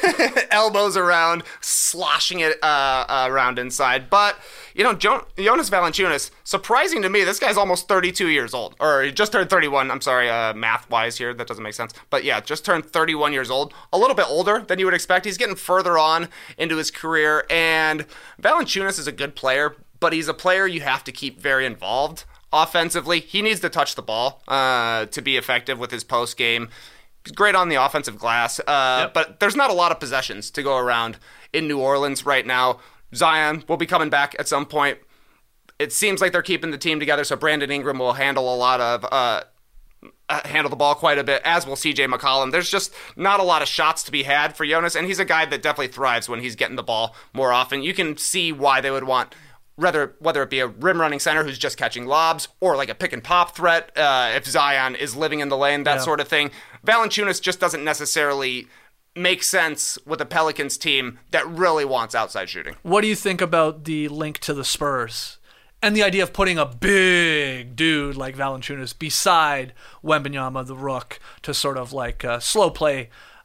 elbows around, sloshing it uh, around inside. But, you know, jo- Jonas Valanciunas, surprising to me, this guy's almost thirty-two years old. Or he just turned thirty-one. I'm sorry, uh, math-wise here. That doesn't make sense. But, yeah, just turned thirty-one years old. A little bit older than you would expect. He's getting further on into his career. And Valanciunas is a good player, but he's a player you have to keep very involved offensively. He needs to touch the ball uh, to be effective with his post game. He's great on the offensive glass, uh, yep. but there's not a lot of possessions to go around in New Orleans right now. Zion will be coming back at some point. It seems like they're keeping the team together, so Brandon Ingram will handle a lot of uh, handle the ball quite a bit, as will C J McCollum. There's just not a lot of shots to be had for Jonas, and he's a guy that definitely thrives when he's getting the ball more often. You can see why they would want Whether, whether it be a rim-running center who's just catching lobs or like a pick-and-pop threat uh, if Zion is living in the lane, that yeah. sort of thing. Valanciunas just doesn't necessarily make sense with a Pelicans team that really wants outside shooting. What do you think about the link to the Spurs and the idea of putting a big dude like Valanciunas beside Wembanyama, the Rook, to sort of like uh, slow play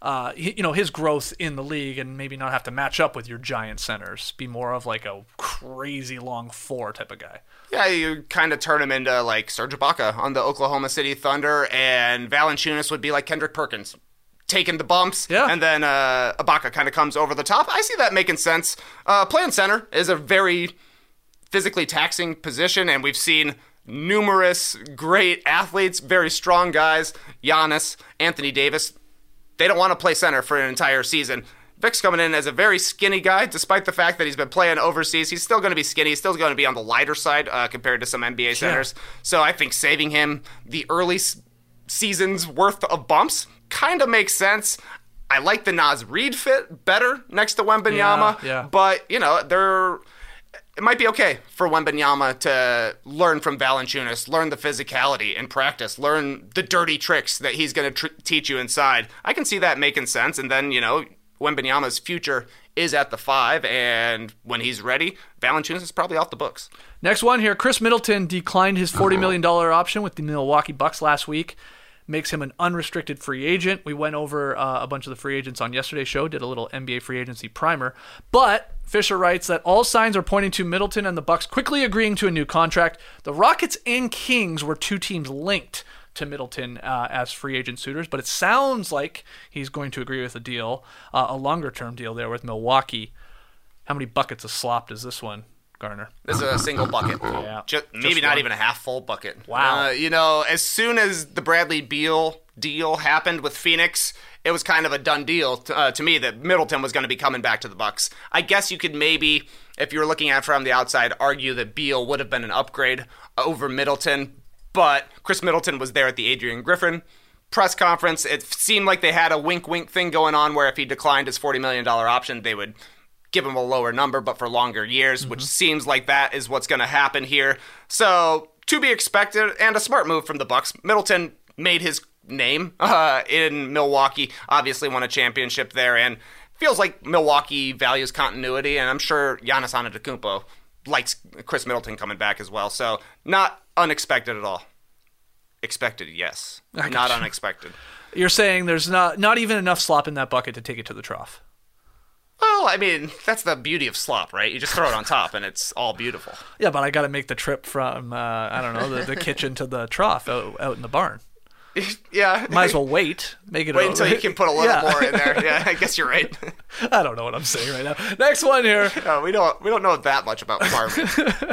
uh, he, you know, his growth in the league and maybe not have to match up with your giant centers. Be more of like a crazy long four type of guy. Yeah, you kind of turn him into like Serge Ibaka on the Oklahoma City Thunder, and Valanciunas would be like Kendrick Perkins, taking the bumps, yeah. and then uh, Ibaka kind of comes over the top. I see that making sense. Uh, playing center is a very physically taxing position, and we've seen numerous great athletes, very strong guys, Giannis, Anthony Davis. They don't want to play center for an entire season. Vic's coming in as a very skinny guy, despite the fact that he's been playing overseas. He's still going to be skinny. He's still going to be on the lighter side uh, compared to some N B A centers. Yeah. So I think saving him the early s- season's worth of bumps kind of makes sense. I like the Naz Reid fit better next to Wembanyama, yeah, yeah. but, you know, they're... It might be okay for Wembanyama to learn from Valanciunas, learn the physicality in practice, learn the dirty tricks that he's going to tr- teach you inside. I can see that making sense. And then, you know, Wembanyama's future is at the five, and when he's ready, Valanciunas is probably off the books. Next one here, Chris Middleton declined his forty million dollars option with the Milwaukee Bucks last week. Makes him an unrestricted free agent. We went over uh, a bunch of the free agents on yesterday's show, did a little N B A free agency primer. But Fisher writes that all signs are pointing to Middleton and the Bucks quickly agreeing to a new contract. The Rockets and Kings were two teams linked to Middleton uh, as free agent suitors, but it sounds like he's going to agree with a deal, uh, a longer-term deal there with Milwaukee. How many buckets of slop does this one Garner? This is a single bucket. Yeah, just, maybe just not one. even a half full bucket. Wow. Uh, you know, as soon as the Bradley Beal deal happened with Phoenix, it was kind of a done deal to, uh, to me that Middleton was going to be coming back to the Bucks. I guess you could maybe, if you were looking at it from the outside, argue that Beal would have been an upgrade over Middleton, but Chris Middleton was there at the Adrian Griffin press conference. It seemed like they had a wink-wink thing going on where if he declined his forty million dollars option, they would give him a lower number, but for longer years, mm-hmm. which seems like that is what's going to happen here. So, to be expected, and a smart move from the Bucks. Middleton made his name uh, in Milwaukee, obviously won a championship there, and feels like Milwaukee values continuity, and I'm sure Giannis Antetokounmpo likes Chris Middleton coming back as well. So, not unexpected at all. Expected, yes. Not you. unexpected. You're saying there's not not even enough slop in that bucket to take it to the trough. Well, I mean, that's the beauty of slop, right? You just throw it on top, and it's all beautiful. Yeah, but I got to make the trip from, uh, I don't know, the, the kitchen to the trough out, out in the barn. Yeah. Might as well wait. Make it Wait a, until you can put a little yeah. more in there. Yeah, I guess you're right. I don't know what I'm saying right now. Next one here. Uh, we don't we don't know that much about farming.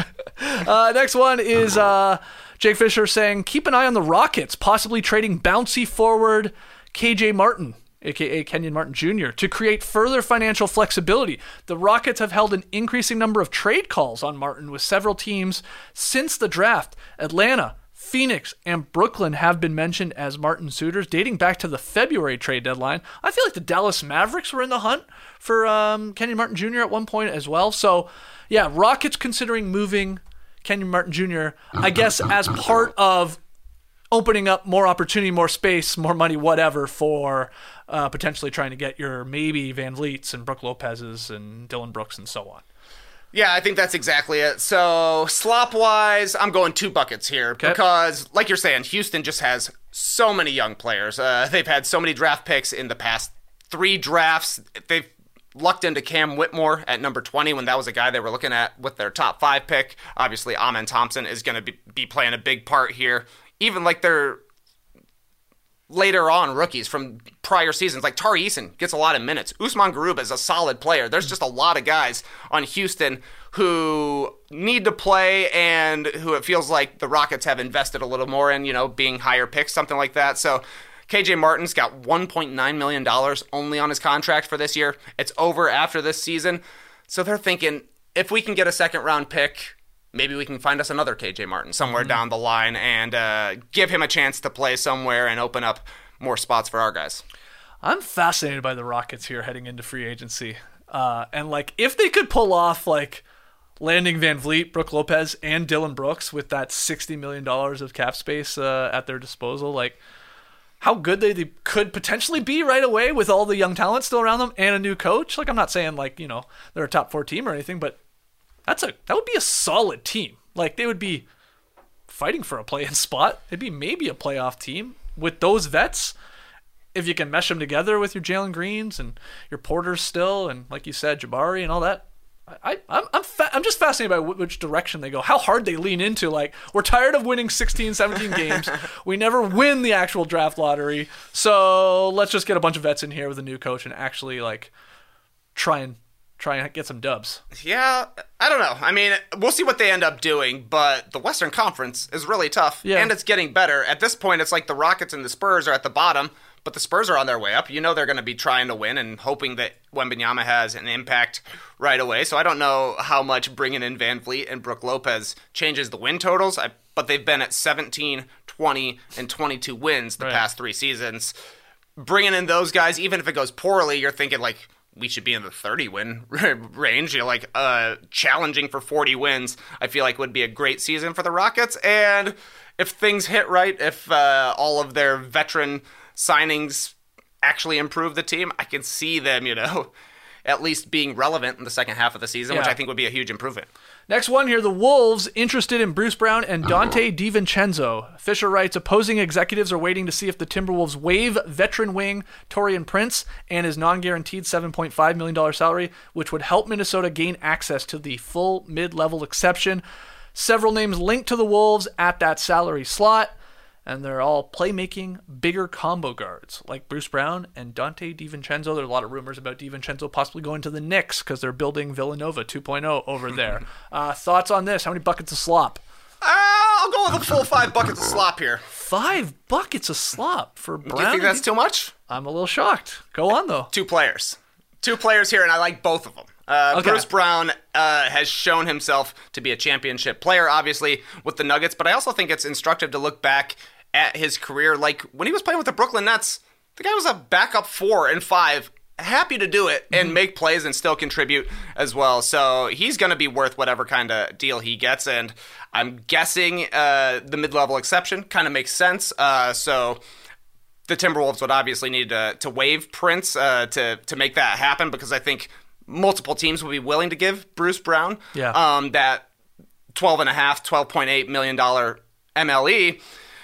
uh, next one is uh, Jake Fisher saying, keep an eye on the Rockets, possibly trading bouncy forward K J Martin, a k a. Kenyon Martin Junior, to create further financial flexibility. The Rockets have held an increasing number of trade calls on Martin with several teams since the draft. Atlanta, Phoenix, and Brooklyn have been mentioned as Martin suitors dating back to the February trade deadline. I feel like the Dallas Mavericks were in the hunt for um, Kenyon Martin Junior at one point as well. So, yeah, Rockets considering moving Kenyon Martin Junior, I guess, as part of opening up more opportunity, more space, more money, whatever, for uh, potentially trying to get your maybe Van Vliets and Brook Lopez's and Dylan Brooks and so on. Yeah, I think that's exactly it. So, slop-wise, I'm going two buckets here okay. because, like you're saying, Houston just has so many young players. Uh, they've had so many draft picks in the past three drafts. They've lucked into Cam Whitmore at number twenty when that was a guy they were looking at with their top five pick. Obviously, Amen Thompson is going to be, be playing a big part here. Even like their later on rookies from prior seasons, like Tari Eason gets a lot of minutes. Usman Garuba is a solid player. There's just a lot of guys on Houston who need to play and who it feels like the Rockets have invested a little more in, you know, being higher picks, something like that. So K J Martin's got one point nine million dollars only on his contract for this year. It's over after this season. So they're thinking, if we can get a second round pick, maybe we can find us another K J Martin somewhere mm-hmm. down the line and uh, give him a chance to play somewhere and open up more spots for our guys. I'm fascinated by the Rockets here heading into free agency. Uh, and, like, if they could pull off, like, landing Van Vliet, Brook Lopez, and Dylan Brooks with that sixty million dollars of cap space uh, at their disposal, like, how good they, they could potentially be right away with all the young talent still around them and a new coach. Like, I'm not saying, like, you know, they're a top four team or anything, but That's a that would be a solid team. Like, they would be fighting for a play-in spot. It'd be maybe a playoff team with those vets. if you can mesh them together with your Jalen Greens and your Porters still, and like you said, Jabari and all that, I, I'm I'm fa- I'm just fascinated by w- which direction they go, how hard they lean into. Like, we're tired of winning sixteen, seventeen games. We never win the actual draft lottery, so let's just get a bunch of vets in here with a new coach and actually like try and try and get some dubs. Yeah, I don't know. I mean, we'll see what they end up doing, but the Western Conference is really tough, Yeah. and it's getting better. At this point, it's like the Rockets and the Spurs are at the bottom, but the Spurs are on their way up. You know they're going to be trying to win and hoping that Wembanyama has an impact right away. So I don't know how much bringing in Van Vliet and Brook Lopez changes the win totals, I, but they've been at seventeen, twenty, and twenty-two wins the Right. past three seasons. Bringing in those guys, even if it goes poorly, you're thinking like, we should be in the thirty win range. You're like uh, challenging for forty wins. I feel like would be a great season for the Rockets. And if things hit right, if uh, all of their veteran signings actually improve the team, I can see them, you know, at least being relevant in the second half of the season, which Yeah. I think would be a huge improvement. Next one here, the Wolves interested in Bruce Brown and Dante DiVincenzo. Fisher writes, opposing executives are waiting to see if the Timberwolves waive veteran wing Taurean Prince and his non-guaranteed seven point five million dollars salary, which would help Minnesota gain access to the full mid-level exception. Several names linked to the Wolves at that salary slot, and they're all playmaking, bigger combo guards like Bruce Brown and Dante DiVincenzo. There are a lot of rumors about DiVincenzo possibly going to the Knicks because they're building Villanova two point oh over there. uh, thoughts on this? How many buckets of slop? Uh, I'll go with a full five buckets of slop here. Five buckets of slop for Brown? Do you think that's too much? I'm a little shocked. Go on, though. Two players. Two players here, and I like both of them. Uh, Okay. Bruce Brown uh, has shown himself to be a championship player, obviously, with the Nuggets, but I also think it's instructive to look back at his career. Like, when he was playing with the Brooklyn Nets, the guy was a backup four and five, happy to do it and make plays and still contribute as well. So he's going to be worth whatever kind of deal he gets, and I'm guessing uh, the mid-level exception kind of makes sense. Uh, so the Timberwolves would obviously need to, to waive Prince uh, to, to make that happen, because I think multiple teams would be willing to give Bruce Brown Yeah. um, that twelve and a half, twelve point eight million dollars M L E.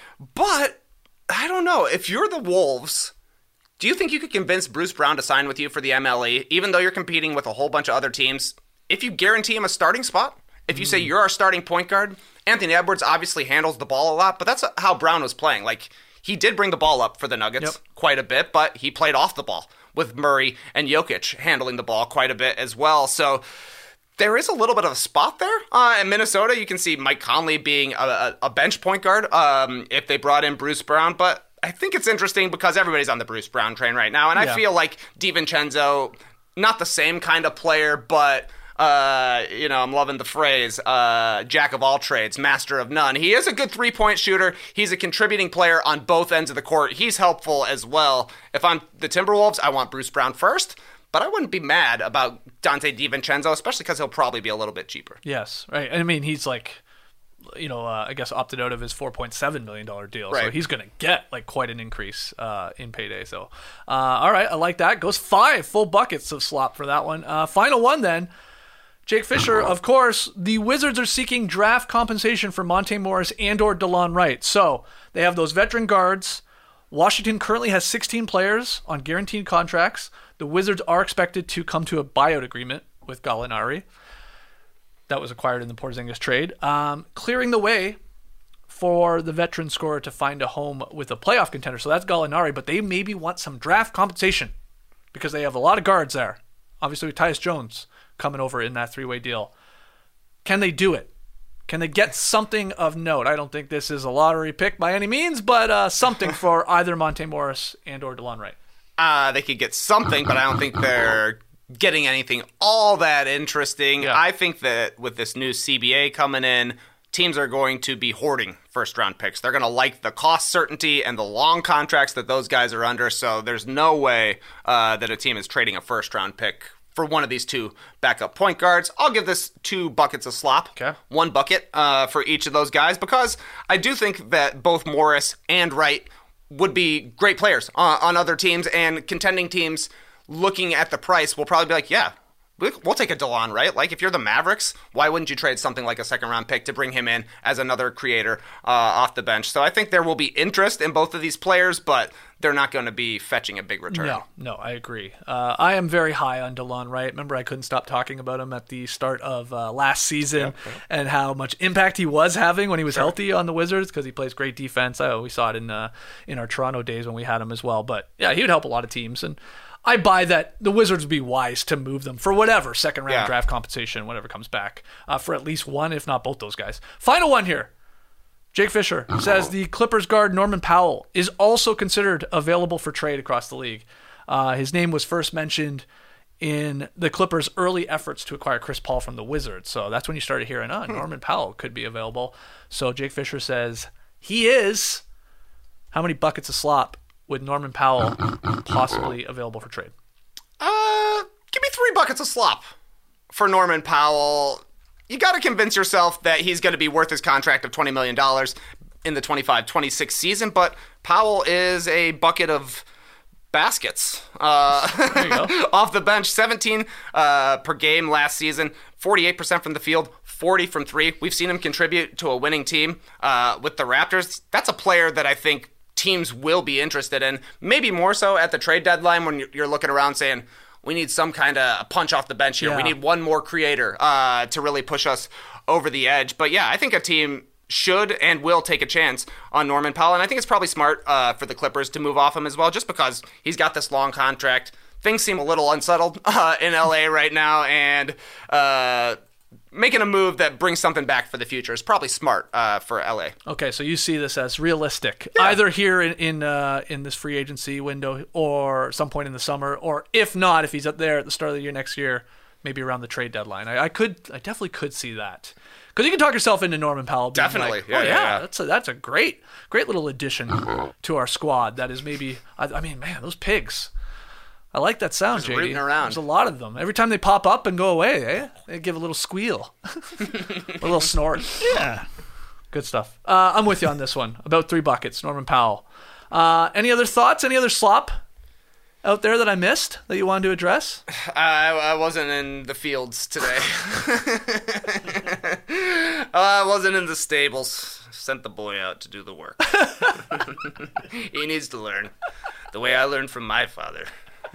But I don't know. If you're the Wolves, do you think you could convince Bruce Brown to sign with you for the M L E, even though you're competing with a whole bunch of other teams? If you guarantee him a starting spot, if you say you're our starting point guard, Anthony Edwards obviously handles the ball a lot, but that's how Brown was playing. Like, he did bring the ball up for the Nuggets Yep. quite a bit, but he played off the ball with Murray and Jokic handling the ball quite a bit as well. So there is a little bit of a spot there. Uh, in Minnesota, you can see Mike Conley being a, a, a bench point guard um, if they brought in Bruce Brown. But I think it's interesting because everybody's on the Bruce Brown train right now. And Yeah. I feel like DiVincenzo, not the same kind of player, but, uh, you know, I'm loving the phrase, uh, jack of all trades, master of none. He is a good three-point shooter. He's a contributing player on both ends of the court. He's helpful as well. If I'm the Timberwolves, I want Bruce Brown first. But I wouldn't be mad about Dante DiVincenzo, especially because he'll probably be a little bit cheaper. Yes, right. I mean, he's like, you know, uh, I guess opted out of his four point seven million dollars deal. So Right. he's going to get like quite an increase uh, in payday. So, uh, all right, I like that. Goes five full buckets of slop for that one. Uh, final one then. Jake Fisher, of course, the Wizards are seeking draft compensation for Monte Morris and or DeLon Wright. So they have those veteran guards. Washington currently has sixteen players on guaranteed contracts. The Wizards are expected to come to a buyout agreement with Gallinari. That was acquired in the Porzingis trade, um, clearing the way for the veteran scorer to find a home with a playoff contender. So that's Gallinari, but they maybe want some draft compensation because they have a lot of guards there. Obviously, with Tyus Jones coming over in that three-way deal. Can they do it? Can they get something of note? I don't think this is a lottery pick by any means, but uh, something for either Monte Morris and or DeLon Wright. Uh, they could get something, but I don't think they're getting anything all that interesting. Yeah. I think that with this new C B A coming in, teams are going to be hoarding first-round picks. They're going to like the cost certainty and the long contracts that those guys are under, so there's no way uh, that a team is trading a first-round pick for one of these two backup point guards. I'll give this two buckets of slop. Okay. One bucket uh, for each of those guys, because I do think that both Morris and Wright would be great players on, on other teams, and contending teams looking at the price will probably be like, yeah, we'll take a DeLon, right? Like, if you're the Mavericks, why wouldn't you trade something like a second-round pick to bring him in as another creator uh, off the bench? So I think there will be interest in both of these players, but they're not going to be fetching a big return. No, no, I agree. Uh, I am very high on DeLon Wright. Remember, I couldn't stop talking about him at the start of uh, last season yep, yep. and how much impact he was having when he was sure. healthy on the Wizards because he plays great defense. I, we saw it in uh, in our Toronto days when we had him as well. But yeah, he would help a lot of teams. And I buy that the Wizards would be wise to move them for whatever second round yeah. draft compensation, whatever comes back, uh, for at least one, if not both those guys. Final one here. Jake Fisher says the Clippers guard Norman Powell is also considered available for trade across the league. Uh, his name was first mentioned in the Clippers' early efforts to acquire Chris Paul from the Wizards. So that's when you started hearing, oh, Norman Powell could be available. So Jake Fisher says he is. How many buckets of slop would Norman Powell possibly available for trade? Uh, give me three buckets of slop for Norman Powell. You got to convince yourself that he's going to be worth his contract of twenty million dollars in the twenty-five twenty-six season, but Powell is a bucket of baskets uh, off the bench. seventeen uh, per game last season, forty-eight percent from the field, forty from three. We've seen him contribute to a winning team uh, with the Raptors. That's a player that I think teams will be interested in, maybe more so at the trade deadline when you're looking around saying, we need some kind of punch off the bench here. Yeah. We need one more creator uh, to really push us over the edge. But yeah, I think a team should and will take a chance on Norman Powell. And I think it's probably smart uh, for the Clippers to move off him as well, just because he's got this long contract. Things seem a little unsettled uh, in L A right now, and uh, making a move that brings something back for the future is probably smart uh, for L A. Okay, so you see this as realistic, yeah. either here in in, uh, in this free agency window or some point in the summer, or if not, if he's up there at the start of the year next year, maybe around the trade deadline. I, I could, I definitely could see that. Because you can talk yourself into Norman Powell. Definitely. Like, yeah, oh, yeah, yeah, yeah. That's a, that's a great, great little addition to our squad. That is maybe, I, I mean, man, those pigs. I like that sound, Just J D. rooting around. There's a lot of them. Every time they pop up and go away, eh? They give a little squeal. A little snort. Yeah. Good stuff. Uh, I'm with you on this one. About three buckets, Norman Powell. Uh, any other thoughts? Any other slop out there that I missed that you wanted to address? I, I wasn't in the fields today. I wasn't in the stables. Sent the boy out to do the work. He needs to learn the way I learned from my father.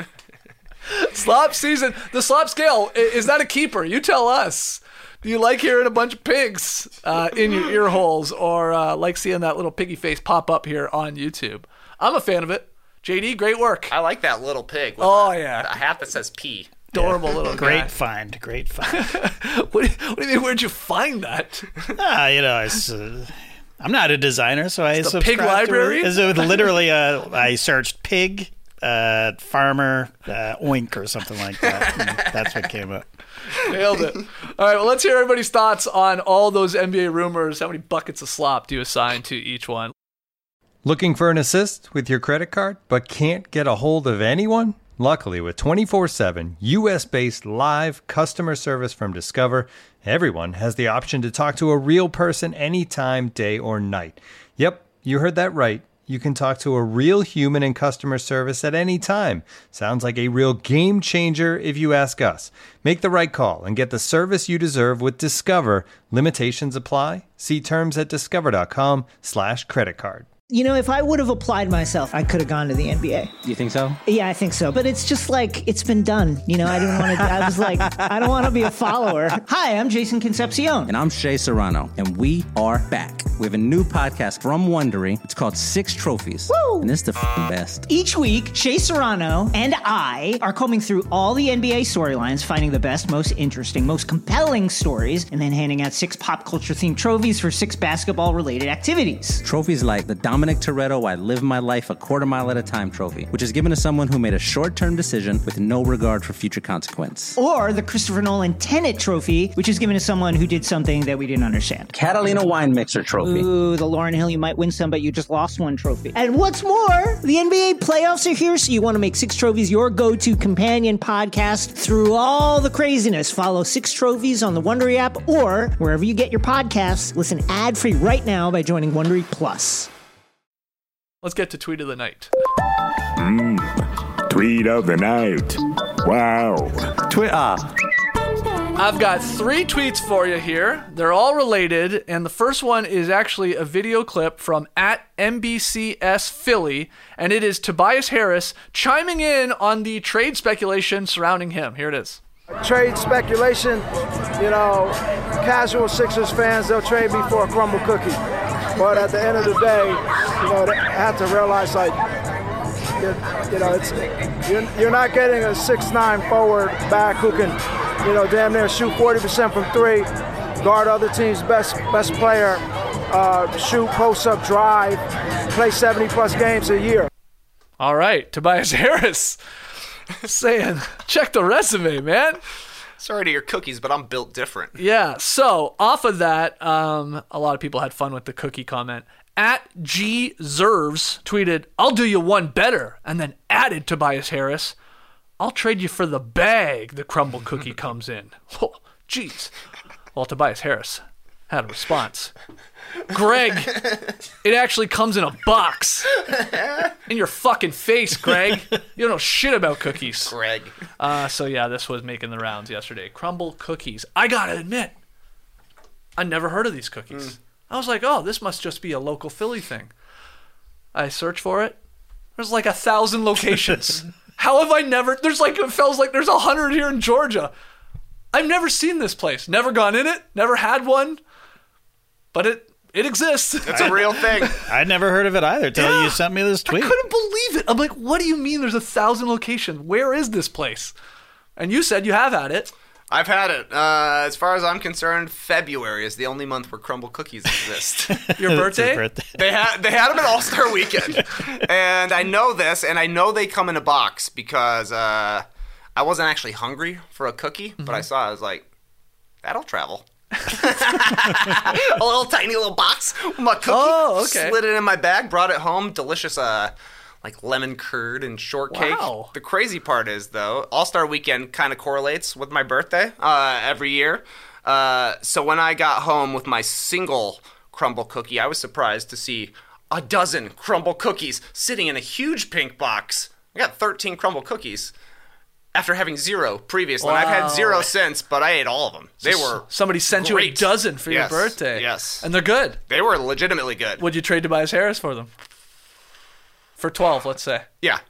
Slop season. The slop scale, is that a keeper? You tell us. Do you like hearing a bunch of pigs uh, in your ear holes, or uh, like seeing that little piggy face pop up here on YouTube? I'm a fan of it. J D, great work. I like that little pig with oh, a, yeah. a hat that says P. Adorable yeah. little Great guy. find. Great find. what, do you, what do you mean? Where'd you find that? Ah, you know, I, uh, I'm not a designer, so I it's the pig library? Is it literally, uh, I searched pig, uh, farmer, uh, oink, or something like that. And that's what came up. Nailed it. All right, well, let's hear everybody's thoughts on all those N B A rumors. How many buckets of slop do you assign to each one? Looking for an assist with your credit card, but can't get a hold of anyone? Luckily, with twenty-four seven U S-based live customer service from Discover, everyone has the option to talk to a real person anytime, day or night. Yep, you heard that right. You can talk to a real human in customer service at any time. Sounds like a real game changer if you ask us. Make the right call and get the service you deserve with Discover. Limitations apply. See terms at discover.com slash credit card. You know, if I would have applied myself, I could have gone to the N B A. You think so? Yeah, I think so. But it's just like, it's been done. You know, I didn't want to, I was like, I don't want to be a follower. Hi, I'm Jason Concepcion. And I'm Shea Serrano. And we are back. We have a new podcast from Wondery. It's called Six Trophies. Woo! And it's the f***ing best. Each week, Shea Serrano and I are combing through all the N B A storylines, finding the best, most interesting, most compelling stories, and then handing out six pop culture themed trophies for six basketball related activities. Trophies like the Dominic Toretto I Live My Life a Quarter Mile at a Time trophy, which is given to someone who made a short-term decision with no regard for future consequence. Or the Christopher Nolan Tenet trophy, which is given to someone who did something that we didn't understand. Catalina Wine Mixer trophy. Ooh, the Lauryn Hill You Might Win Some, but You Just Lost One trophy. And what's more, the N B A playoffs are here, so you want to make Six Trophies your go-to companion podcast through all the craziness. Follow Six Trophies on the Wondery app or wherever you get your podcasts. Listen ad-free right now by joining Wondery Plus. Let's get to Tweet of the Night. Mm, tweet of the Night. Wow. Twitter. I've got three tweets for you here. They're all related, and the first one is actually a video clip from at M B C S Philly, and it is Tobias Harris chiming in on the trade speculation surrounding him. Here it is. Trade speculation, you know, casual Sixers fans, they'll trade me for a crumble cookie. But at the end of the day, you know, they have to realize, like, you, you know, it's you're, you're not getting a six nine forward back who can, you know, damn near shoot forty percent from three, guard other team's best best player, uh, shoot, post-up, drive, play seventy plus games a year. All right, Tobias Harris saying, check the resume, man. Sorry to your cookies, but I'm built different. Yeah, so off of that, um, a lot of people had fun with the cookie comment. At G Zerves tweeted, I'll do you one better, and then added Tobias Harris, I'll trade you for the bag the crumble cookie comes in. Oh, jeez. Well, Tobias Harris had a response. Greg, it actually comes in a box. In your fucking face, Greg. You don't know shit about cookies. Greg. Uh, so yeah, this was making the rounds yesterday. Crumble cookies. I gotta admit, I never heard of these cookies. Mm. I was like, oh, this must just be a local Philly thing. I searched for it. There's like a thousand locations. How have I never, there's like, it feels like there's a hundred here in Georgia. I've never seen this place. Never gone in it. Never had one. But it, it exists. It's a real thing. I'd never heard of it either until yeah, you sent me this tweet. I couldn't believe it. I'm like, what do you mean there's a thousand locations? Where is this place? And you said you have had it. I've had it. Uh, as far as I'm concerned, February is the only month where crumble cookies exist. Your birthday? birthday? They had they had them at All-Star Weekend. And I know this, and I know they come in a box because uh, I wasn't actually hungry for a cookie, mm-hmm. but I saw it. I was like, that'll travel. A little tiny little box with my cookie. Oh, okay. Slid it in my bag, brought it home. Delicious, uh, like lemon curd and shortcake. Wow. The crazy part is, though, All-Star Weekend kind of correlates with my birthday uh, every year. Uh, so when I got home with my single crumble cookie, I was surprised to see a dozen crumble cookies sitting in a huge pink box. I got thirteen crumble cookies. After having zero previously. Wow. And I've had zero since, but I ate all of them. They so were Somebody sent great. you a dozen for yes. your birthday. Yes. And they're good. They were legitimately good. Would you trade Tobias Harris for them? For twelve, let's say. Yeah.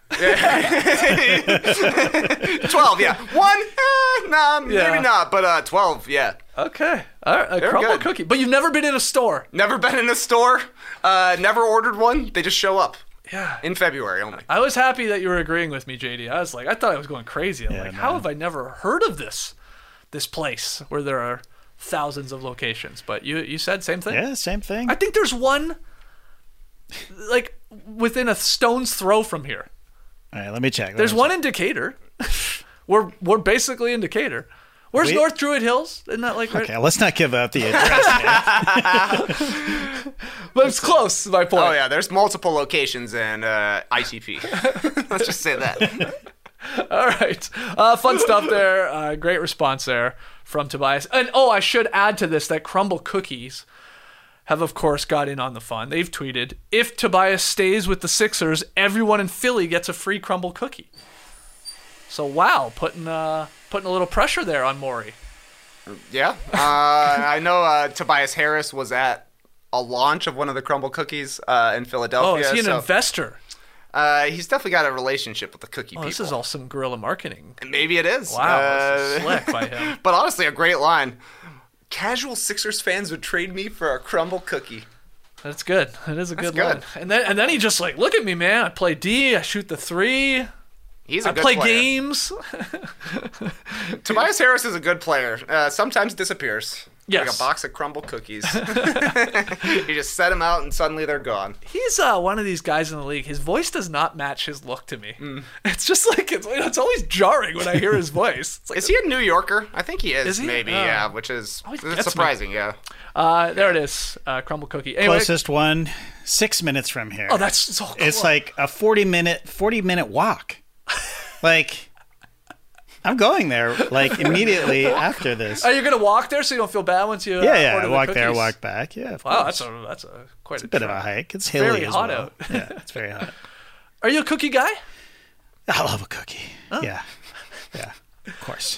twelve, yeah. One, eh, nah, Yeah. maybe not, but uh, twelve, yeah. Okay. All right. A They're crumble good. cookie. But you've never been in a store. Never been in a store. Uh, never ordered one. They just show up. Yeah. In February only. I was happy that you were agreeing with me, J D. I was like, I thought I was going crazy. I'm Yeah, like, no. how have I never heard of this this place where there are thousands of locations? But you you said same thing? Yeah, same thing. I think there's one, like, within a stone's throw from here. All right, let me check. Let There's me one check. in Decatur. we're, we're basically in Decatur. Where's We- North Druid Hills? Isn't that like right? Okay, let's not give out the address. But it's close, is my point. Oh, yeah. There's multiple locations in uh, I T P. Let's just say that. All right. Uh, fun stuff there. Uh, great response there from Tobias. And, oh, I should add to this that Crumble Cookies have, of course, got in on the fun. They've tweeted, if Tobias stays with the Sixers, everyone in Philly gets a free Crumble Cookie. So, wow, putting uh, putting a little pressure there on Maury. Yeah. Uh, I know uh, Tobias Harris was at a launch of one of the crumble cookies uh, in Philadelphia. Oh, is he an so, investor? Uh, he's definitely got a relationship with the cookie Oh, people. this is all some guerrilla marketing. Maybe it is. Wow, Uh, this is slick by him. But honestly, a great line. Casual Sixers fans would trade me for a crumble cookie. That's good. It is a That's good, good. line. And then and then he just like, look at me, man. I play D. I shoot the three. He's a I good play player. games. Tobias Harris is a good player. Uh, sometimes disappears. Yes. Like a box of crumble cookies. You just set them out and suddenly they're gone. He's uh, one of these guys in the league. His voice does not match his look to me. Mm. It's just like, it's, it's always jarring when I hear his voice. It's like, Is he a New Yorker? I think he is, Is he? maybe, Oh. yeah, which is Always it's gets me. surprising, yeah. Uh, there it is. Uh, crumble cookie. Anyway, Closest one, six minutes from here. oh, that's so cool. It's like a forty minute, forty minute walk. Like, I'm going there like immediately after this. Are you going to walk there so you don't feel bad once you uh, Yeah, yeah. order I the walk there, cookies? walk back. Yeah. Of Wow, course. that's a, that's a quite It's a, a bit of trek. a hike. It's hilly Very as hot well. out. Yeah, it's very hot. Are you a cookie guy? I love a cookie. Yeah, yeah, of course.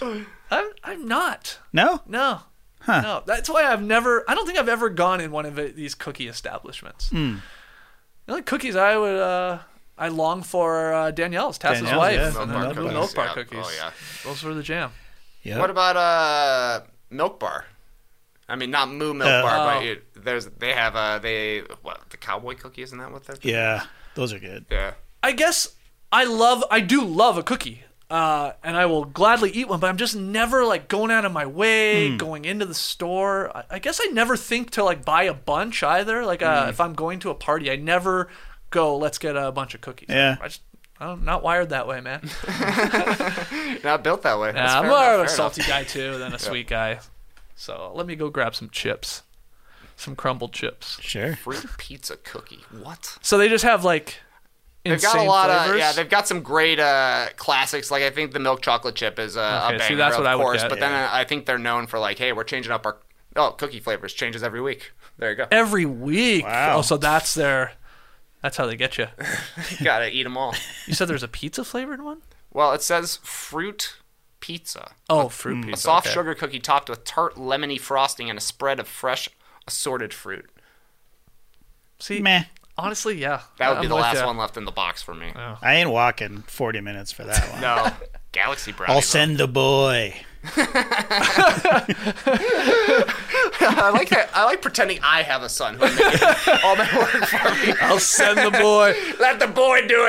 I'm I'm not. No? No. Huh. No. That's why I've never. I don't think I've ever gone in one of it- these cookie establishments. Mm. The only cookies I would uh, I long for uh, Danielle's, Tass's Danielle's, wife, yeah. and Milk the bar milk, cookies, milk bar yeah. cookies. Oh, yeah. Those were the jam. Yeah. What about uh, Milk Bar? I mean, not Moo Milk Uh, Bar, oh. but it, there's they have uh, they what the cowboy cookie, isn't that what they're? Yeah, those are good. Yeah. I guess I love. I do love a cookie. Uh, and I will gladly eat one, but I'm just never like going out of my way, Mm. going into the store. I, I guess I never think to like buy a bunch either. Like uh, Mm. if I'm going to a party, I never go, let's get a bunch of cookies. Yeah. I just, I'm not wired that way, man. Not built that way. Yeah, That's I'm fair more enough, of a fair salty enough. guy too than a sweet guy. So let me go grab some chips, some crumbled chips. Sure. Fruit pizza cookie. What? So they just have like They've insane got a lot flavors? of yeah. They've got some great uh, classics. Like I think the milk chocolate chip is uh, Okay, a see, banger, that's of what I would course. get. But then uh, I think they're known for like, hey, we're changing up our oh cookie flavors. Changes every week. There you go. Every week. Wow. Oh, so that's their. That's how they get you. You gotta eat them all. You said there's a pizza flavored one? Well, it says fruit pizza. Oh, fruit A pizza. soft okay. sugar cookie topped with tart lemony frosting and a spread of fresh assorted fruit. See, Meh. honestly, yeah. That would be I'm the with last ya. one left in the box for me. I ain't walking forty minutes for that one. No, Galaxy Brownie. I'll send the boy. I like that. I like pretending I have a son who makes all that work for me. I'll send the boy. Let the boy do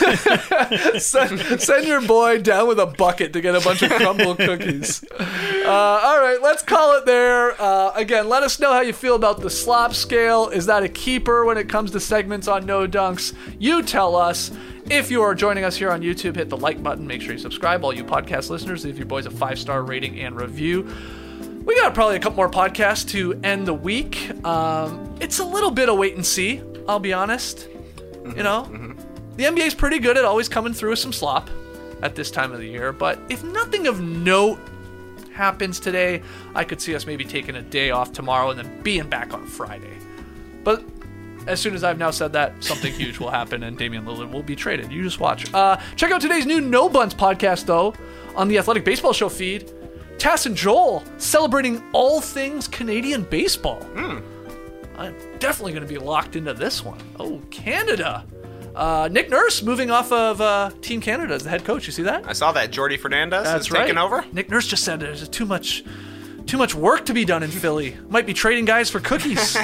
it. send, send your boy down with a bucket to get a bunch of crumbled cookies. Uh, all right, let's call it there. Uh, again, let us know how you feel about the slop scale. Is that a keeper when it comes to segments on No Dunks? You tell us. If you are joining us here on YouTube, hit the like button. Make sure you subscribe, all you podcast listeners. Leave your boys a five-star rating and review. We got probably a couple more podcasts to end the week. Um, it's a little bit of wait and see, I'll be honest. Mm-hmm, you know, mm-hmm. The N B A is pretty good at always coming through with some slop at this time of the year. But if nothing of note happens today, I could see us maybe taking a day off tomorrow and then being back on Friday. But as soon as I've now said that, something huge will happen and Damian Lillard will be traded. You just watch. Uh, check out today's new No Buns podcast, though, on the Athletic Baseball Show feed. Tass and Joel celebrating all things Canadian baseball. Mm. I'm definitely going to be locked into this one. Oh, Canada. Uh, Nick Nurse moving off of uh, Team Canada as the head coach. You see that? I saw that. Jordy Fernandez That's is right. taking over. Nick Nurse just said there's too much... Too much work to be done in Philly. Might be trading guys for cookies.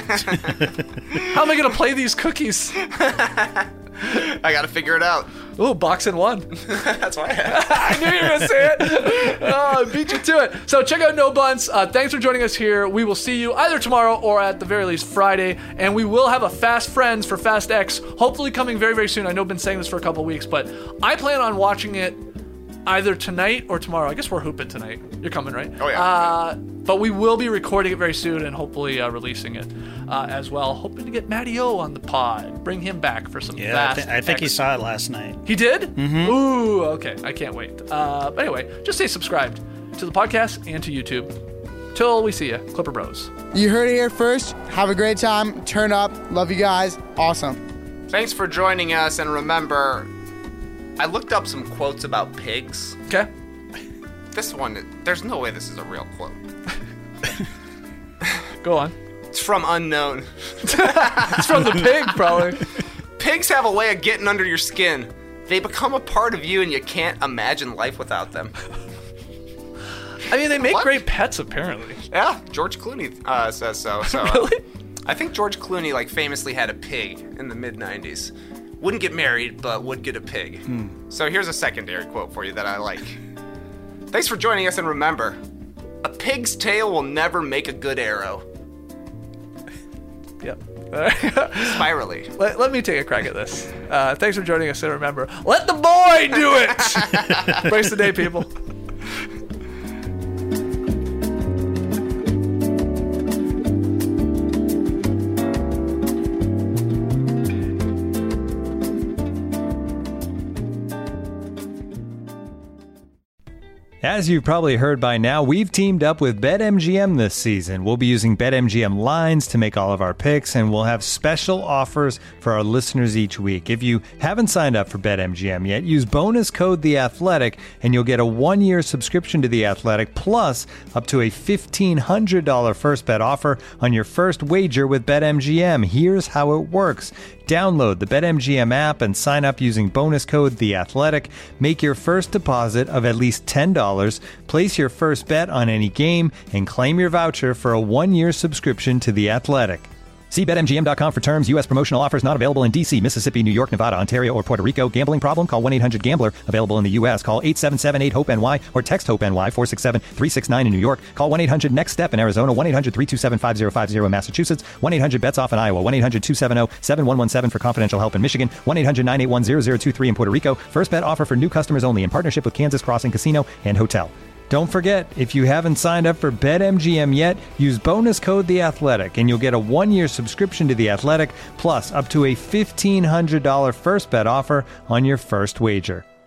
How am I going to play these cookies? I got to figure it out. Ooh, box in one. That's why I, I knew you were going to say it. Oh, I beat you to it. So check out No Buns. Uh, thanks for joining us here. We will see you either tomorrow or at the very least Friday. And we will have a Fast Friends for Fast X, hopefully coming very, very soon. I know I've been saying this for a couple weeks, but I plan on watching it either tonight or tomorrow. I guess we're hooping tonight. You're coming, right? Oh, yeah. Uh, but we will be recording it very soon and hopefully uh, releasing it uh, as well. Hoping to get Matty O on the pod. Bring him back for some Yeah, I, Fast th- I think X. he saw it last night. He did? Mhm. Ooh, okay. I can't wait. Uh, but anyway, just stay subscribed to the podcast and to YouTube. Till we see you, Clipper Bros. You heard it here first. Have a great time. Turn up. Love you guys. Awesome. Thanks for joining us, and remember, I looked up some quotes about pigs. Okay. This one, there's no way this is a real quote. Go on. It's from unknown. It's from the pig, probably. Pigs have a way of getting under your skin. They become a part of you, and you can't imagine life without them. I mean, they make What? great pets, apparently. Yeah, George Clooney uh, says so. so uh, Really? I think George Clooney like famously had a pig in the mid nineties. Wouldn't get married, but would get a pig. So here's a secondary quote for you that I like. Thanks for joining us, and remember, a pig's tail will never make a good arrow. Yep. Spirally. Let, let me take a crack at this. Uh, thanks for joining us, and remember, let the boy do it! Brace the day, people. As you've probably heard by now, we've teamed up with BetMGM this season. We'll be using BetMGM lines to make all of our picks, and we'll have special offers for our listeners each week. If you haven't signed up for BetMGM yet, use bonus code The Athletic, and you'll get a one-year subscription to The Athletic, plus up to a fifteen hundred dollars first bet offer on your first wager with BetMGM. Here's how it works. Download the BetMGM app and sign up using bonus code The Athletic. Make your first deposit of at least ten dollars. Place your first bet on any game and claim your voucher for a one-year subscription to The Athletic. See Bet M G M dot com for terms. U S promotional offers not available in D C, Mississippi, New York, Nevada, Ontario, or Puerto Rico. Gambling problem? Call one eight hundred gambler. Available in the U S. Call eight seven seven eight hope N Y or text HOPE-NY four six seven three six nine in New York. Call one eight hundred next step in Arizona. one eight hundred three two seven five zero five zero in Massachusetts. one eight hundred bets off in Iowa. one eight hundred two seven zero seven one one seven for confidential help in Michigan. one eight hundred nine eight one zero zero two three in Puerto Rico. First bet offer for new customers only in partnership with Kansas Crossing Casino and Hotel. Don't forget, if you haven't signed up for BetMGM yet, use bonus code The Athletic, and you'll get a one-year subscription to The Athletic, plus up to a fifteen hundred dollars first bet offer on your first wager.